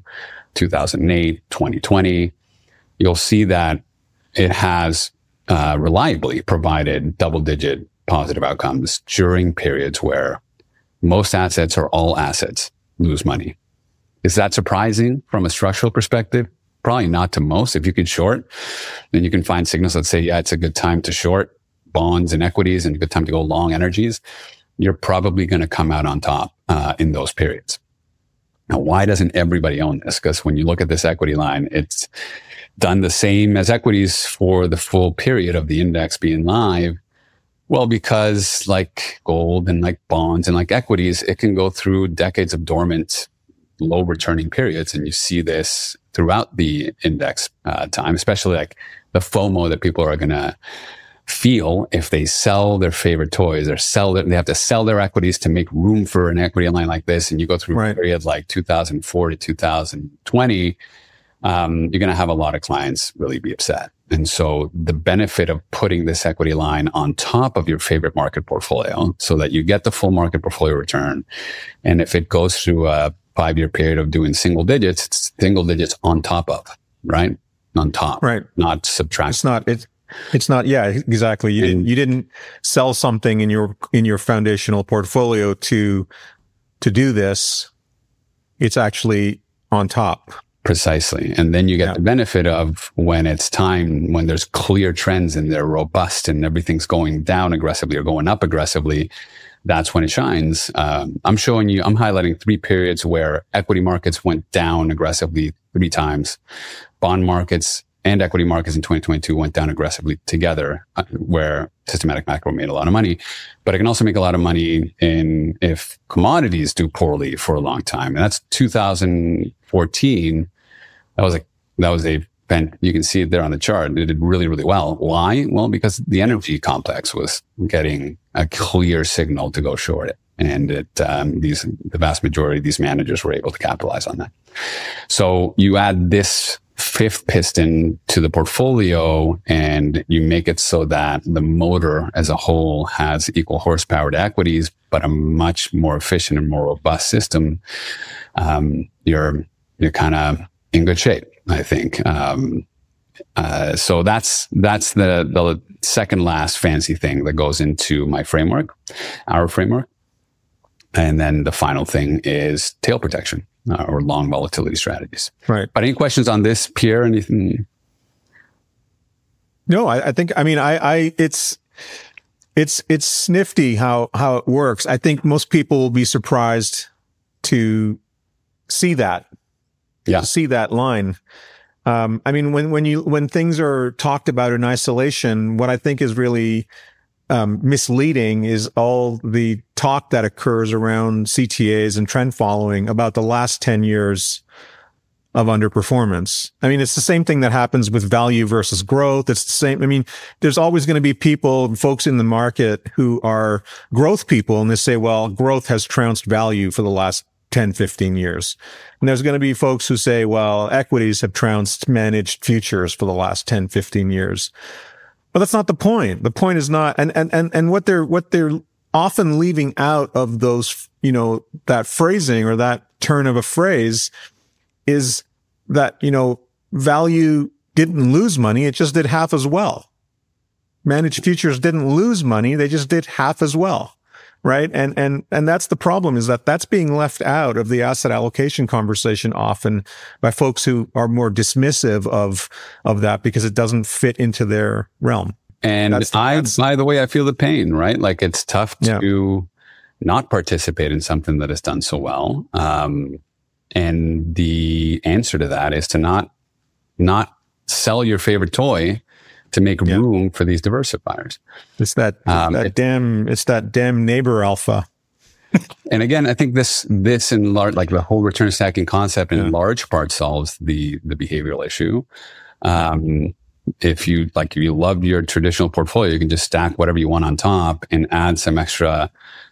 S3: 2008, 2020, you'll see that it has reliably provided double-digit positive outcomes during periods where most assets or all assets lose money. Is that surprising from a structural perspective? Probably not to most. If you can short, then you can find signals that say, yeah, it's a good time to short bonds and equities and a good time to go long energies. You're probably going to come out on top in those periods. Now, why doesn't everybody own this? Because when you look at this equity line, it's done the same as equities for the full period of the index being live. Well, because like gold and like bonds and like equities, it can go through decades of dormant, low returning periods. And you see this throughout the index time, especially like the FOMO that people are going to feel if they sell their favorite toys or they have to sell their equities to make room for an equity line like this. And you go through a period like 2004 to 2020, you're going to have a lot of clients really be upset. And so the benefit of putting this equity line on top of your favorite market portfolio so that you get the full market portfolio return. And if it goes through a 5-year period of doing single digits, it's single digits on top of, right? On top, right? Not subtract.
S1: It's not. Yeah, exactly. You didn't sell something in your foundational portfolio to do this. It's actually on top.
S3: Precisely. And then you get the benefit of when it's time, when there's clear trends and they're robust and everything's going down aggressively or going up aggressively, that's when it shines. I'm highlighting 3 periods where equity markets went down aggressively 3 times. Bond markets and equity markets in 2022 went down aggressively together, where systematic macro made a lot of money. But it can also make a lot of money if commodities do poorly for a long time. And that's 2014. You can see it there on the chart. It did really, really well. Why? Well, because the energy complex was getting a clear signal to go short it. And the vast majority of these managers were able to capitalize on that. So you add this fifth piston to the portfolio and you make it so that the motor as a whole has equal horsepower to equities, but a much more efficient and more robust system, you're kind of in good shape, I think. So that's the second last fancy thing that goes into my framework, our framework. And then the final thing is tail protection or long volatility strategies.
S1: Right.
S3: But any questions on this, Pierre? Anything?
S1: No, I think, it's nifty how it works. I think most people will be surprised to see that.
S3: Yeah.
S1: See that line. When things are talked about in isolation, what I think is really misleading is all the talk that occurs around CTAs and trend following about the last 10 years of underperformance. I mean, it's the same thing that happens with value versus growth. It's the same. I mean, there's always going to be folks in the market who are growth people, and they say, well, growth has trounced value for the last 10, 15 years. And there's going to be folks who say, well, equities have trounced managed futures for the last 10, 15 years. But that's not the point. The point is not, and what they're often leaving out of those, that phrasing or that turn of a phrase is that, value didn't lose money. It just did half as well. Managed futures didn't lose money. They just did half as well. Right. And that's the problem, is that that's being left out of the asset allocation conversation often by folks who are more dismissive of that because it doesn't fit into their realm.
S3: And by the way, I feel the pain, right? Like it's tough to not participate in something that has done so well. And the answer to that is to not sell your favorite toy to make room for these diversifiers.
S1: It's that damn neighbor alpha.
S3: And again, I think this in large, like the whole return stacking concept in large part solves the behavioral issue. If you love your traditional portfolio, you can just stack whatever you want on top and add some extra,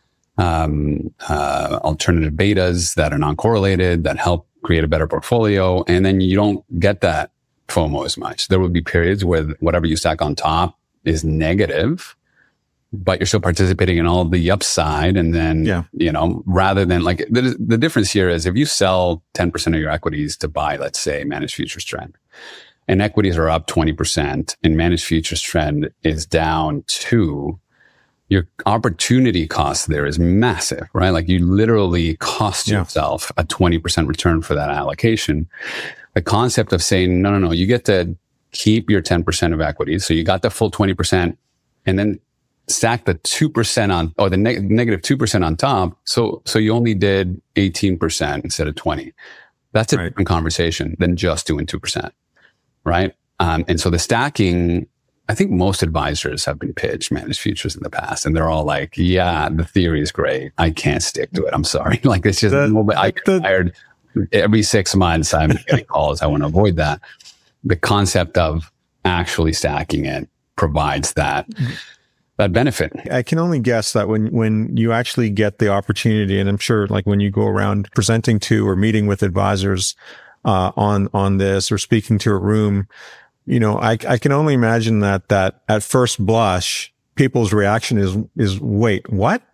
S3: alternative betas that are non-correlated that help create a better portfolio. And then you don't get that FOMO as much. There will be periods where whatever you stack on top is negative, but you're still participating in all the upside. And then, rather than like the difference here is if you sell 10% of your equities to buy, let's say, managed futures trend, and equities are up 20% and managed futures trend is down 2%, your opportunity cost there is massive, right? Like you literally cost yourself a 20% return for that allocation. The concept of saying, no, you get to keep your 10% of equities. So you got the full 20% and then stack the 2% on, or the negative 2% on top. So you only did 18% instead of 20. That's a different conversation than just doing 2%. Right. And so the stacking, I think most advisors have been pitched managed futures in the past, and they're all like, yeah, the theory is great. I can't stick to it. I'm sorry. Like it's just I get tired every 6 months. I'm getting calls. I want to avoid that. The concept of actually stacking it provides that benefit. I
S1: can only guess that when you actually get the opportunity, and I'm sure like when you go around presenting to or meeting with advisors on this or speaking to a room, I can only imagine that at first blush, people's reaction is wait, what?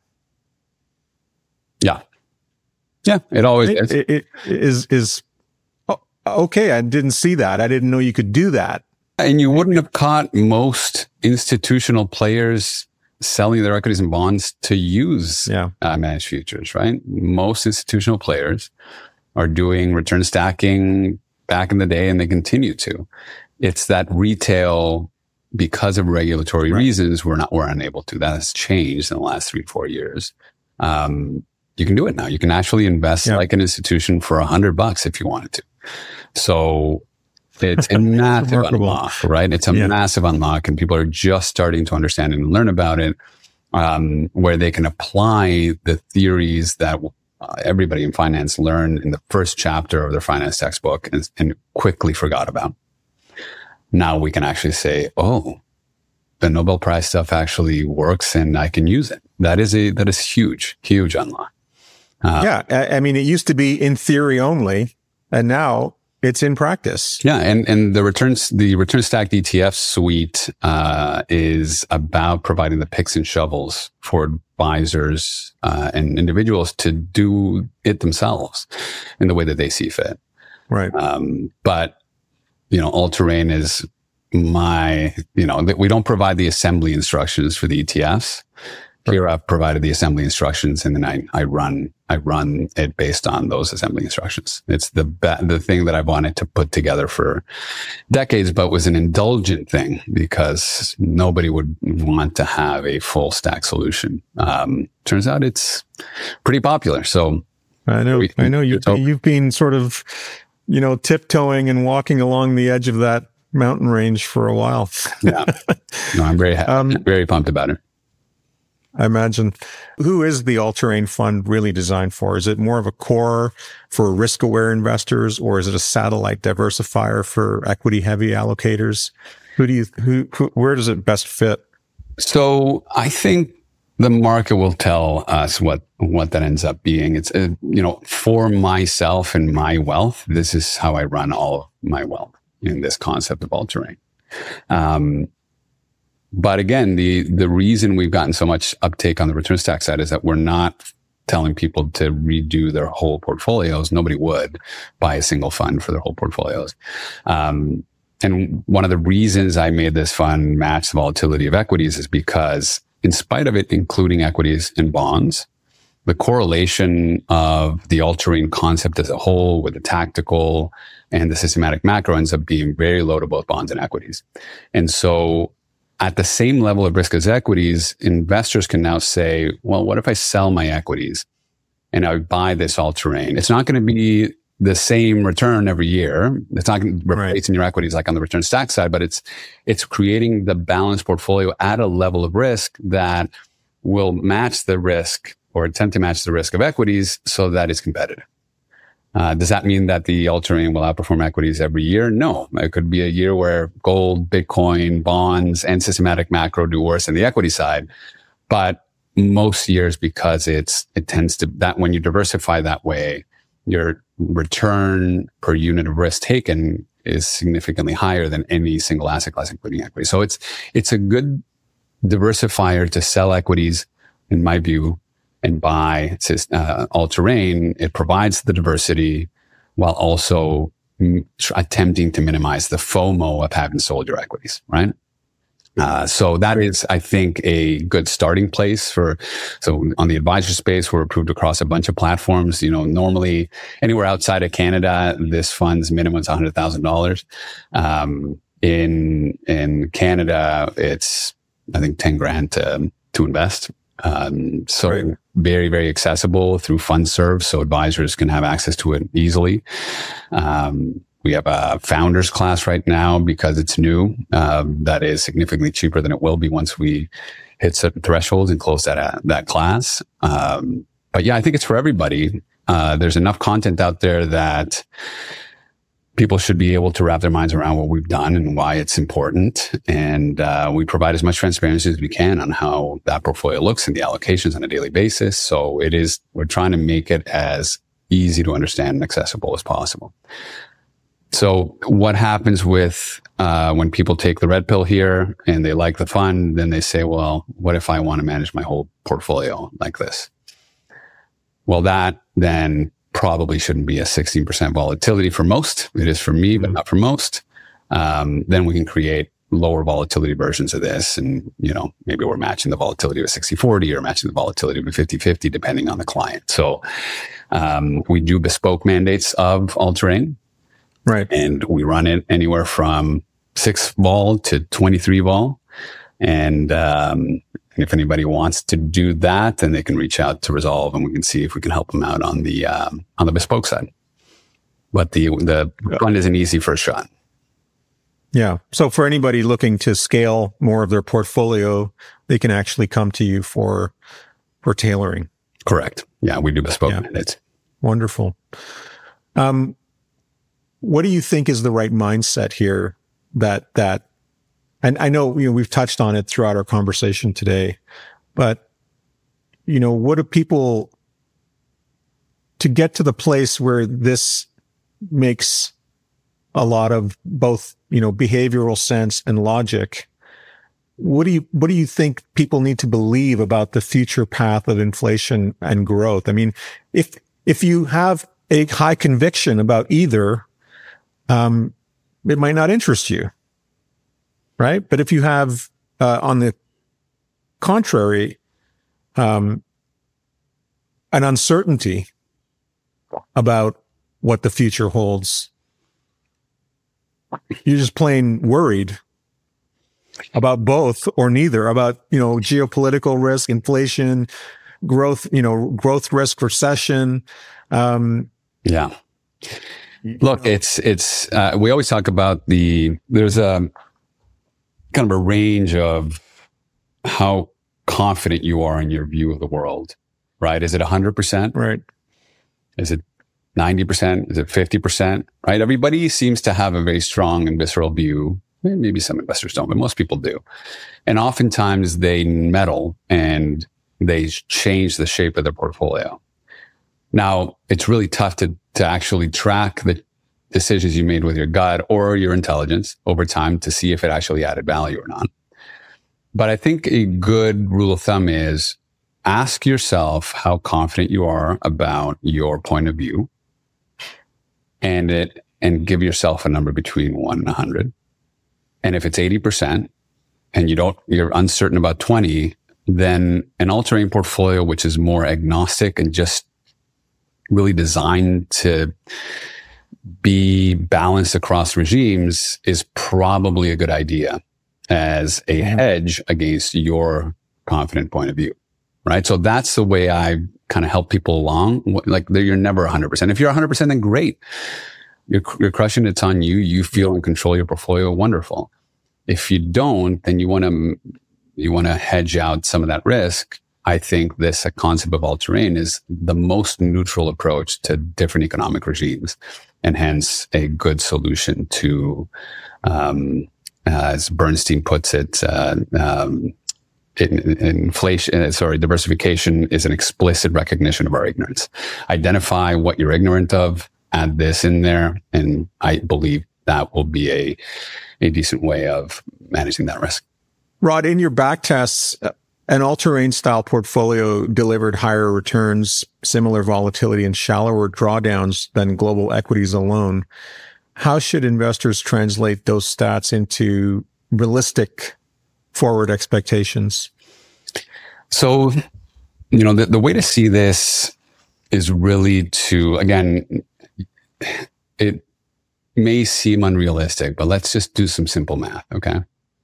S3: Yeah. Yeah, it always is.
S1: It is okay, I didn't see that. I didn't know you could do that.
S3: And you wouldn't have caught most institutional players selling their equities and bonds to use managed futures, right? Most institutional players are doing return stacking back in the day, and they continue to. It's that retail, because of regulatory reasons, we're unable to. That has changed in the last 3-4 years. You can do it now. You can actually invest like an institution for $100 if you wanted to. So it's a massive unlock, right? It's a massive unlock, and people are just starting to understand and learn about it, where they can apply the theories that everybody in finance learned in the first chapter of their finance textbook and quickly forgot about. Now we can actually say, oh, the Nobel Prize stuff actually works and I can use it. That is huge unlock.
S1: I mean, it used to be in theory only, and now it's in practice.
S3: Yeah. And the return stacked ETF suite, is about providing the picks and shovels for advisors, and individuals to do it themselves in the way that they see fit.
S1: Right.
S3: But, All-Terrain is we don't provide the assembly instructions for the ETFs. Here I've provided the assembly instructions, and then I run it based on those assembly instructions. It's the thing that I wanted to put together for decades, but was an indulgent thing because nobody would want to have a full stack solution. Turns out it's pretty popular. So
S1: I know you've been sort of, tiptoeing and walking along the edge of that mountain range for a while.
S3: Yeah. No, I'm very pumped about it.
S1: I imagine. Who is the All-Terrain Fund really designed for? Is it more of a core for risk-aware investors, or is it a satellite diversifier for equity-heavy allocators? Where does it best fit?
S3: So I think the market will tell us what that ends up being. It's, for myself and my wealth, this is how I run all of my wealth in this concept of All-Terrain. But again, the reason we've gotten so much uptake on the return stack side is that we're not telling people to redo their whole portfolios. Nobody would buy a single fund for their whole portfolios. And one of the reasons I made this fund match the volatility of equities is because in spite of it including equities and bonds, the correlation of the All-Terrain concept as a whole with the tactical and the systematic macro ends up being very low to both bonds and equities. And so at the same level of risk as equities, investors can now say, well, what if I sell my equities and I buy this All-Terrain? It's not going to be the same return every year. It's not going to replace in your equities like on the return stack side, but it's creating the balanced portfolio at a level of risk that will match the risk or attempt to match the risk of equities so that it's competitive. Does that mean that the All-Terrain will outperform equities every year? No. It could be a year where gold, Bitcoin, bonds, and systematic macro do worse than the equity side. But most years, because it tends to, that when you diversify that way, your return per unit of risk taken is significantly higher than any single asset class, including equity. So it's a good diversifier to sell equities, in my view, and buy All-Terrain. It provides the diversity while also attempting to minimize the FOMO of having sold your equities, right? So that is, I think, a good starting place so on the advisor space, we're approved across a bunch of platforms. Normally anywhere outside of Canada, this fund's minimum is $100,000. In Canada, it's, I think, 10 grand to invest. So very, very accessible through FundServe, so advisors can have access to it easily. We have a founders class right now because it's new. That is significantly cheaper than it will be once we hit certain thresholds and close that class. But yeah, I think it's for everybody. There's enough content out there that people should be able to wrap their minds around what we've done and why it's important. And we provide as much transparency as we can on how that portfolio looks and the allocations on a daily basis. So we're trying to make it as easy to understand and accessible as possible. So what happens with when people take the red pill here and they like the fund, then they say, well, what if I want to manage my whole portfolio like this? Well, that then probably shouldn't be a 16% volatility for most. It is for me, but not for most. Then we can create lower volatility versions of this. And, maybe we're matching the volatility of a 60-40 or matching the volatility of a 50-50, depending on the client. So we do bespoke mandates of All-Terrain.
S1: Right.
S3: And we run it anywhere from 6 vol to 23 vol. And if anybody wants to do that, then they can reach out to Resolve and we can see if we can help them out on the bespoke side. But the fund is an easy first shot.
S1: Yeah. So for anybody looking to scale more of their portfolio, they can actually come to you for tailoring.
S3: Correct. Yeah, we do bespoke mandates.
S1: Wonderful. What do you think is the right mindset here and I know, we've touched on it throughout our conversation today, but, what do people, to get to the place where this makes a lot of both, behavioral sense and logic. What do you think people need to believe about the future path of inflation and growth? I mean, if you have a high conviction about either, it might not interest you, right? But if you have, on the contrary, an uncertainty about what the future holds, you're just plain worried about both or neither, about, geopolitical risk, inflation, growth, growth risk, recession.
S3: Yeah. Look, it's we always talk about there's a kind of a range of how confident you are in your view of the world, right? Is it 100%?
S1: Right.
S3: Is it 90%? Is it 50%? Right? Everybody seems to have a very strong and visceral view. Maybe some investors don't, but most people do. And oftentimes they meddle and they change the shape of their portfolio. Now, it's really tough to actually track the decisions you made with your gut or your intelligence over time to see if it actually added value or not. But I think a good rule of thumb is ask yourself how confident you are about your point of view and give yourself a number between 1 and 100. And if it's 80% and you're uncertain about 20, then an all-terrain portfolio, which is more agnostic and just really designed to be balanced across regimes, is probably a good idea as a hedge against your confident point of view, right? So that's the way I kind of help people along. Like, you're never 100%. If you're 100%, then great. You're crushing it. It's on you. You feel in control of your portfolio. Wonderful. If you don't, then you want to hedge out some of that risk. I think this concept of all-terrain is the most neutral approach to different economic regimes, and hence a good solution to, as Bernstein puts it, diversification is an explicit recognition of our ignorance. Identify what you're ignorant of, add this in there, and I believe that will be a decent way of managing that risk.
S1: Rod, in your back tests, an all-terrain style portfolio delivered higher returns, similar volatility, and shallower drawdowns than global equities alone. How should investors translate those stats into realistic forward expectations? So,
S3: the way to see this is really to, again, it may seem unrealistic, but let's just do some simple math, okay?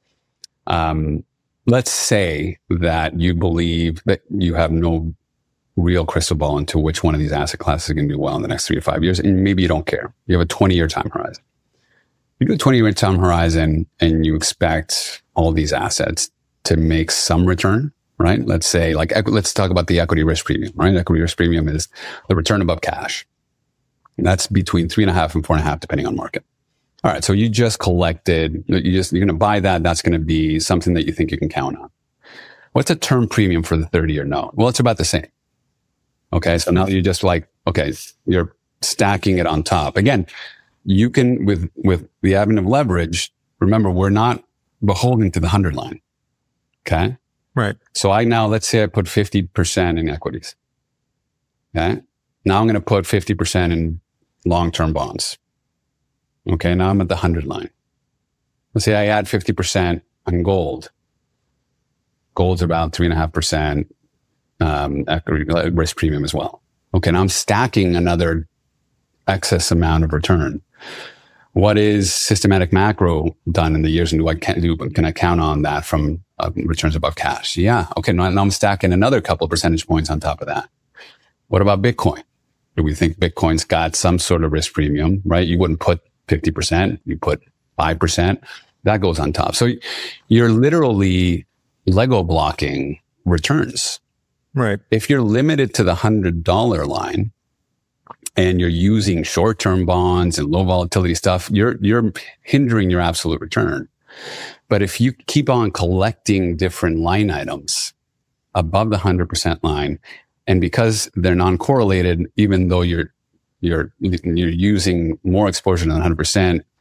S3: Let's say that you believe that you have no real crystal ball into which one of these asset classes is going to do well in the next 3 to 5 years, and maybe you don't care. You have a 20-year time horizon. You do a 20-year time horizon and you expect all these assets to make some return, right? Let's say, let's talk about the equity risk premium, right? Equity risk premium is the return above cash. And that's between 3.5 and 4.5, depending on market. All right. So you just collected, you're going to buy that. That's going to be something that you think you can count on. What's a term premium for the 30-year note? Well, it's about the same. Okay. So now you're just you're stacking it on top. Again, you can, with the advent of leverage, remember, we're not beholden to the 100 line. Okay.
S1: Right.
S3: So let's say I put 50% in equities. Okay. Now I'm going to put 50% in long-term bonds. Okay. Now I'm at the 100 line. Let's say I add 50% on gold. Gold's about 3.5%, equity risk premium as well. Okay. Now I'm stacking another excess amount of return. What is systematic macro done in the years, and can I count on that from returns above cash? Yeah. Okay. Now I'm stacking another couple of percentage points on top of that. What about Bitcoin? Do we think Bitcoin's got some sort of risk premium, right? You wouldn't put 50%, you put 5%. That goes on top. So you're literally Lego blocking returns.
S1: Right.
S3: If you're limited to the $100 line and you're using short-term bonds and low volatility stuff, you're hindering your absolute return. But if you keep on collecting different line items above the 100% line, and because they're non-correlated, even though you're using more exposure than 100%,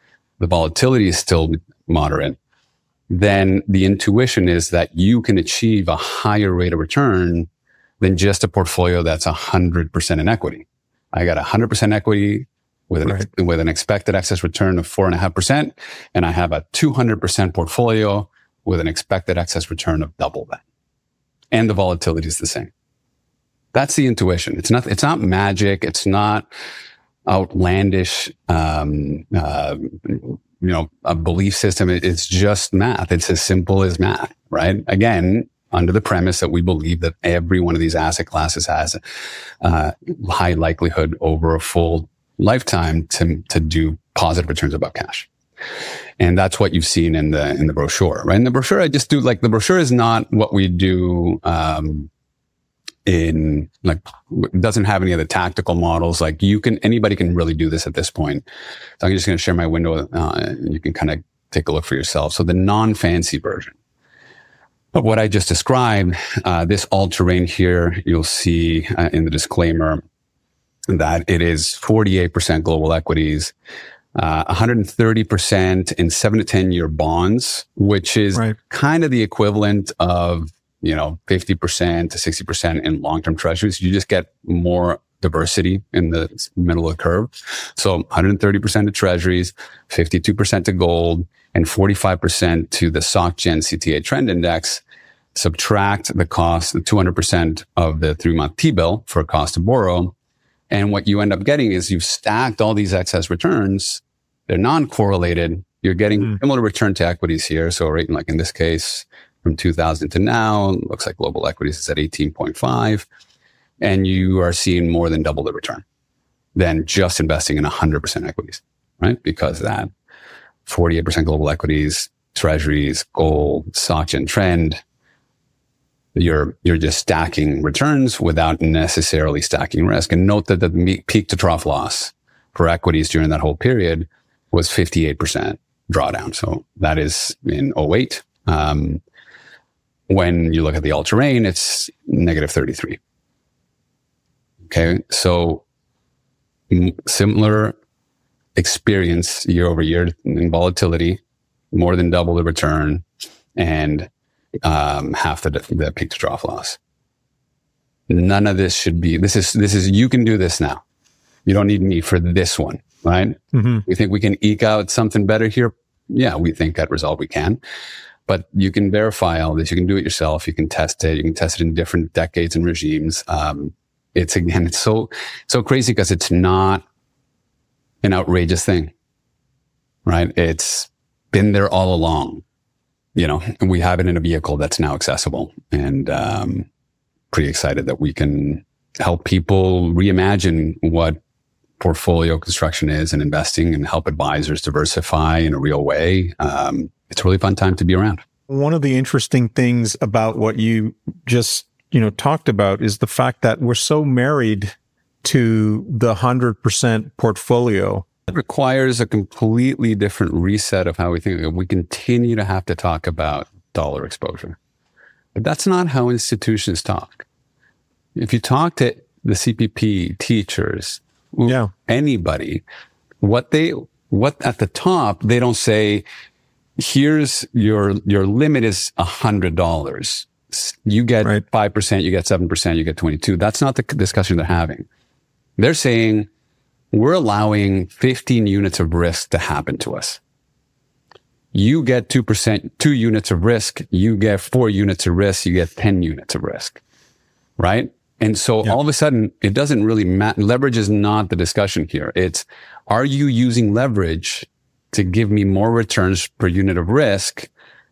S3: the volatility is still moderate, then the intuition is that you can achieve a higher rate of return than just a portfolio that's 100% in equity. I got 100% equity with an expected excess return of 4.5%, and I have a 200% portfolio with an expected excess return of double that. And the volatility is the same. That's the intuition. It's not magic. It's not outlandish, a belief system. It's just math. It's as simple as math, right? Again, under the premise that we believe that every one of these asset classes has a high likelihood over a full lifetime to do positive returns above cash. And that's what you've seen in the brochure, right? In the brochure, I just do the brochure is not what we do, it doesn't have any of the tactical models. Anybody can really do this at this point. So I'm just going to share my window, and you can kind of take a look for yourself. So the non-fancy version of what I just described, this all-terrain here, you'll see in the disclaimer that it is 48% global equities, 130% in 7 to 10 year bonds, which is kind of the equivalent of, 50% to 60% in long-term treasuries. You just get more diversity in the middle of the curve. So 130% to treasuries, 52% to gold, and 45% to the SocGen CTA Trend Index. Subtract the cost, the 200% of the 3-month T-bill for a cost to borrow. And what you end up getting is you've stacked all these excess returns. They're non-correlated. You're getting similar return to equities here. So right, like in this case, from 2000 to now, looks like global equities is at 18.5. And you are seeing more than double the return than just investing in 100% equities, right? Because that 48% global equities, treasuries, gold, SocGen Trend, you're just stacking returns without necessarily stacking risk. And note that the peak to trough loss for equities during that whole period was 58% drawdown. So that is in 08. When you look at the all-terrain, it's negative 33. Okay. So similar experience year over year in volatility, more than double the return, and half the peak to trough loss. None of this should be, this is, you can do this now. You don't need me for this one, right? Mm-hmm. We think we can eke out something better here. Yeah, we think at Resolve we can, but you can verify all this. You can do it yourself. You can test it. You can test it in different decades and regimes. It's so crazy because it's not an outrageous thing, right? It's been there all along. And we have it in a vehicle that's now accessible, and pretty excited that we can help people reimagine what portfolio construction is and investing, and help advisors diversify in a real way. It's a really fun time to be around.
S1: One of the interesting things about what you just, talked about is the fact that we're so married to the 100% portfolio.
S3: It requires a completely different reset of how we think. We continue to have to talk about dollar exposure, but that's not how institutions talk. If you talk to the CPP teachers, anybody, what at the top, they don't say, here's your limit is $100. You get 5%, you get 7%, you get 22. That's not the discussion they're having. They're saying, we're allowing 15 units of risk to happen to us. You get 2%, 2 units of risk. You get 4 units of risk. You get 10 units of risk. Right? And so all of a sudden, it doesn't really matter. Leverage is not the discussion here. It's, are you using leverage to give me more returns per unit of risk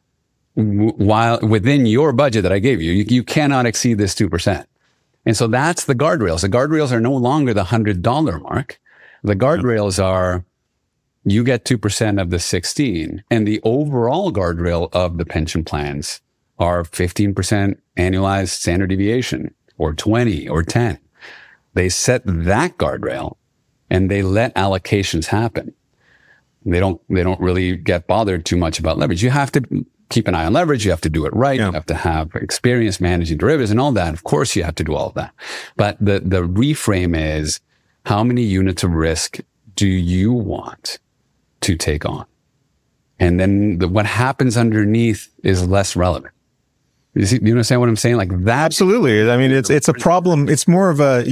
S3: while within your budget that I gave you? You cannot exceed this 2%. And so that's the guardrails. The guardrails are no longer the $100 mark. The guardrails are, you get 2% of the 16, and the overall guardrail of the pension plans are 15% annualized standard deviation, or 20 or 10. They set that guardrail and they let allocations happen. They don't really get bothered too much about leverage. You have to keep an eye on leverage. You have to do it right. You have to have experience managing derivatives and all that. Of course, you have to do all of that. But the reframe is, how many units of risk do you want to take on? And then what happens underneath is less relevant. You understand what I'm saying? Like that.
S1: Absolutely. I mean, it's a problem. It's more of a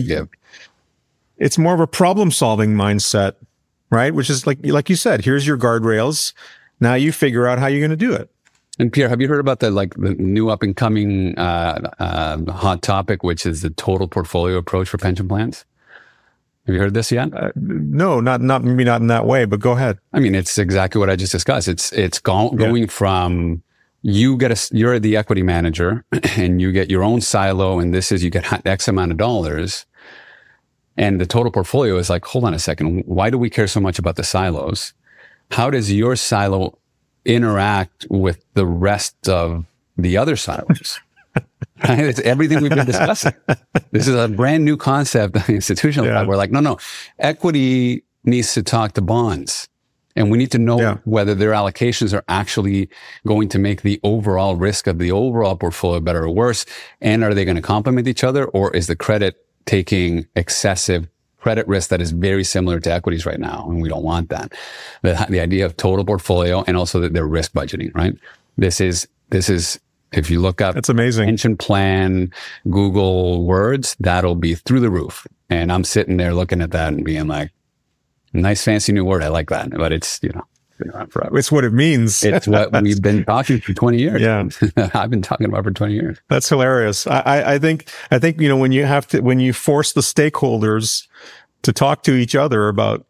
S1: problem solving mindset, right? Which is like you said, here's your guardrails. Now you figure out how you're going to do it.
S3: And Pierre, have you heard about the new up and coming hot topic, which is the total portfolio approach for pension plans? Have you heard this yet?
S1: No, not maybe not in that way, but go ahead.
S3: I mean, it's exactly what I just discussed. It's going from you're the equity manager and you get your own silo, and you get X amount of dollars, and the total portfolio is like, hold on a second, why do we care so much about the silos? How does your silo interact with the rest of the other silos? Right? It's everything we've been discussing. This is a brand new concept, institutional. Yeah. We're like, no. Equity needs to talk to bonds. And we need to know whether their allocations are actually going to make the overall risk of the overall portfolio better or worse. And are they going to complement each other? Or is the credit taking excessive credit risk that is very similar to equities right now? And we don't want that. The idea of total portfolio, and also that they're risk budgeting, right? This is, if you look up
S1: that's amazing.
S3: Pension plan, Google words, that'll be through the roof. And I'm sitting there looking at that and being like, nice fancy new word. I like that. But it's, been around forever.
S1: It's what it means.
S3: It's what we've been talking for 20 years.
S1: Yeah.
S3: I've been talking about for 20 years.
S1: That's hilarious. I think, when you force the stakeholders to talk to each other about,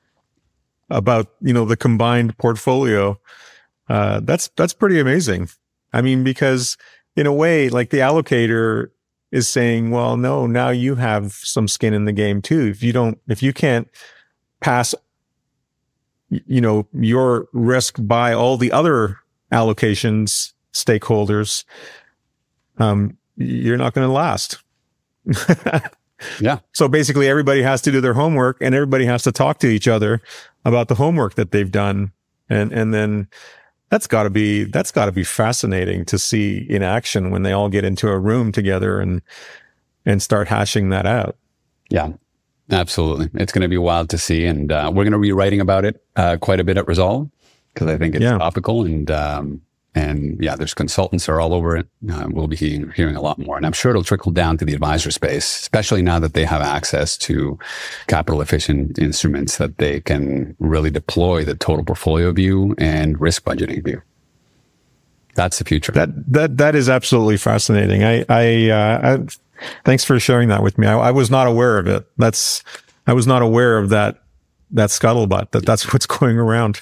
S1: the combined portfolio, that's pretty amazing. I mean, because in a way, like the allocator is saying, well, no, now you have some skin in the game too. If you can't pass, your risk by all the other allocations stakeholders, you're not going to last.
S3: Yeah.
S1: So basically everybody has to do their homework, and everybody has to talk to each other about the homework that they've done. And then that's gotta be fascinating to see in action when they all get into a room together and start hashing that out.
S3: Yeah, absolutely. It's going to be wild to see. And, we're going to be writing about it, quite a bit at Resolve, because I think it's topical, and there's consultants are all over it. We'll be hearing a lot more, and I'm sure it'll trickle down to the advisor space, especially now that they have access to capital efficient instruments that they can really deploy the total portfolio view and risk budgeting view. That's the future.
S1: That is absolutely fascinating. I thanks for sharing that with me. I was not aware of it. I was not aware of that scuttlebutt, that's what's going around.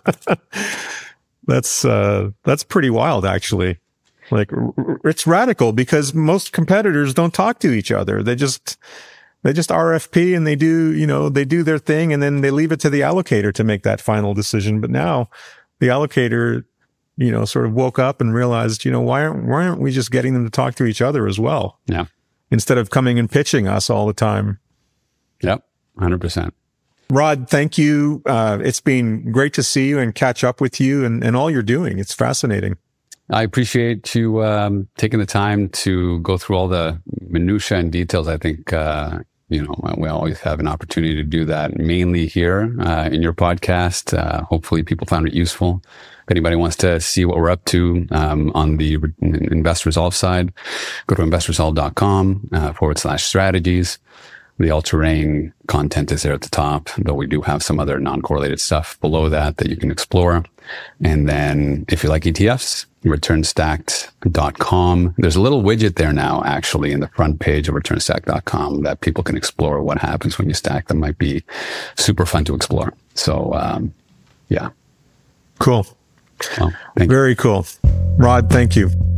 S1: That's pretty wild, actually. Like, it's radical because most competitors don't talk to each other. They just RFP and they do their thing, and then they leave it to the allocator to make that final decision. But now the allocator, sort of woke up and realized, why aren't we just getting them to talk to each other as well?
S3: Yeah.
S1: Instead of coming and pitching us all the time.
S3: Yep. 100%.
S1: Rod, thank you. It's been great to see you and catch up with you and all you're doing. It's fascinating.
S3: I appreciate you taking the time to go through all the minutia and details. I think, we always have an opportunity to do that, mainly here in your podcast. Hopefully people found it useful. If anybody wants to see what we're up to on the Invest Resolve side, go to investresolve.com/strategies. The all-terrain content is there at the top, though we do have some other non-correlated stuff below that you can explore. And then if you like ETFs, returnstacked.com. There's a little widget there now, actually, in the front page of returnstacked.com that people can explore what happens when you stack them. Might be super fun to explore. So,
S1: Cool.
S3: Well, thank you.
S1: Very cool. Rod, thank you.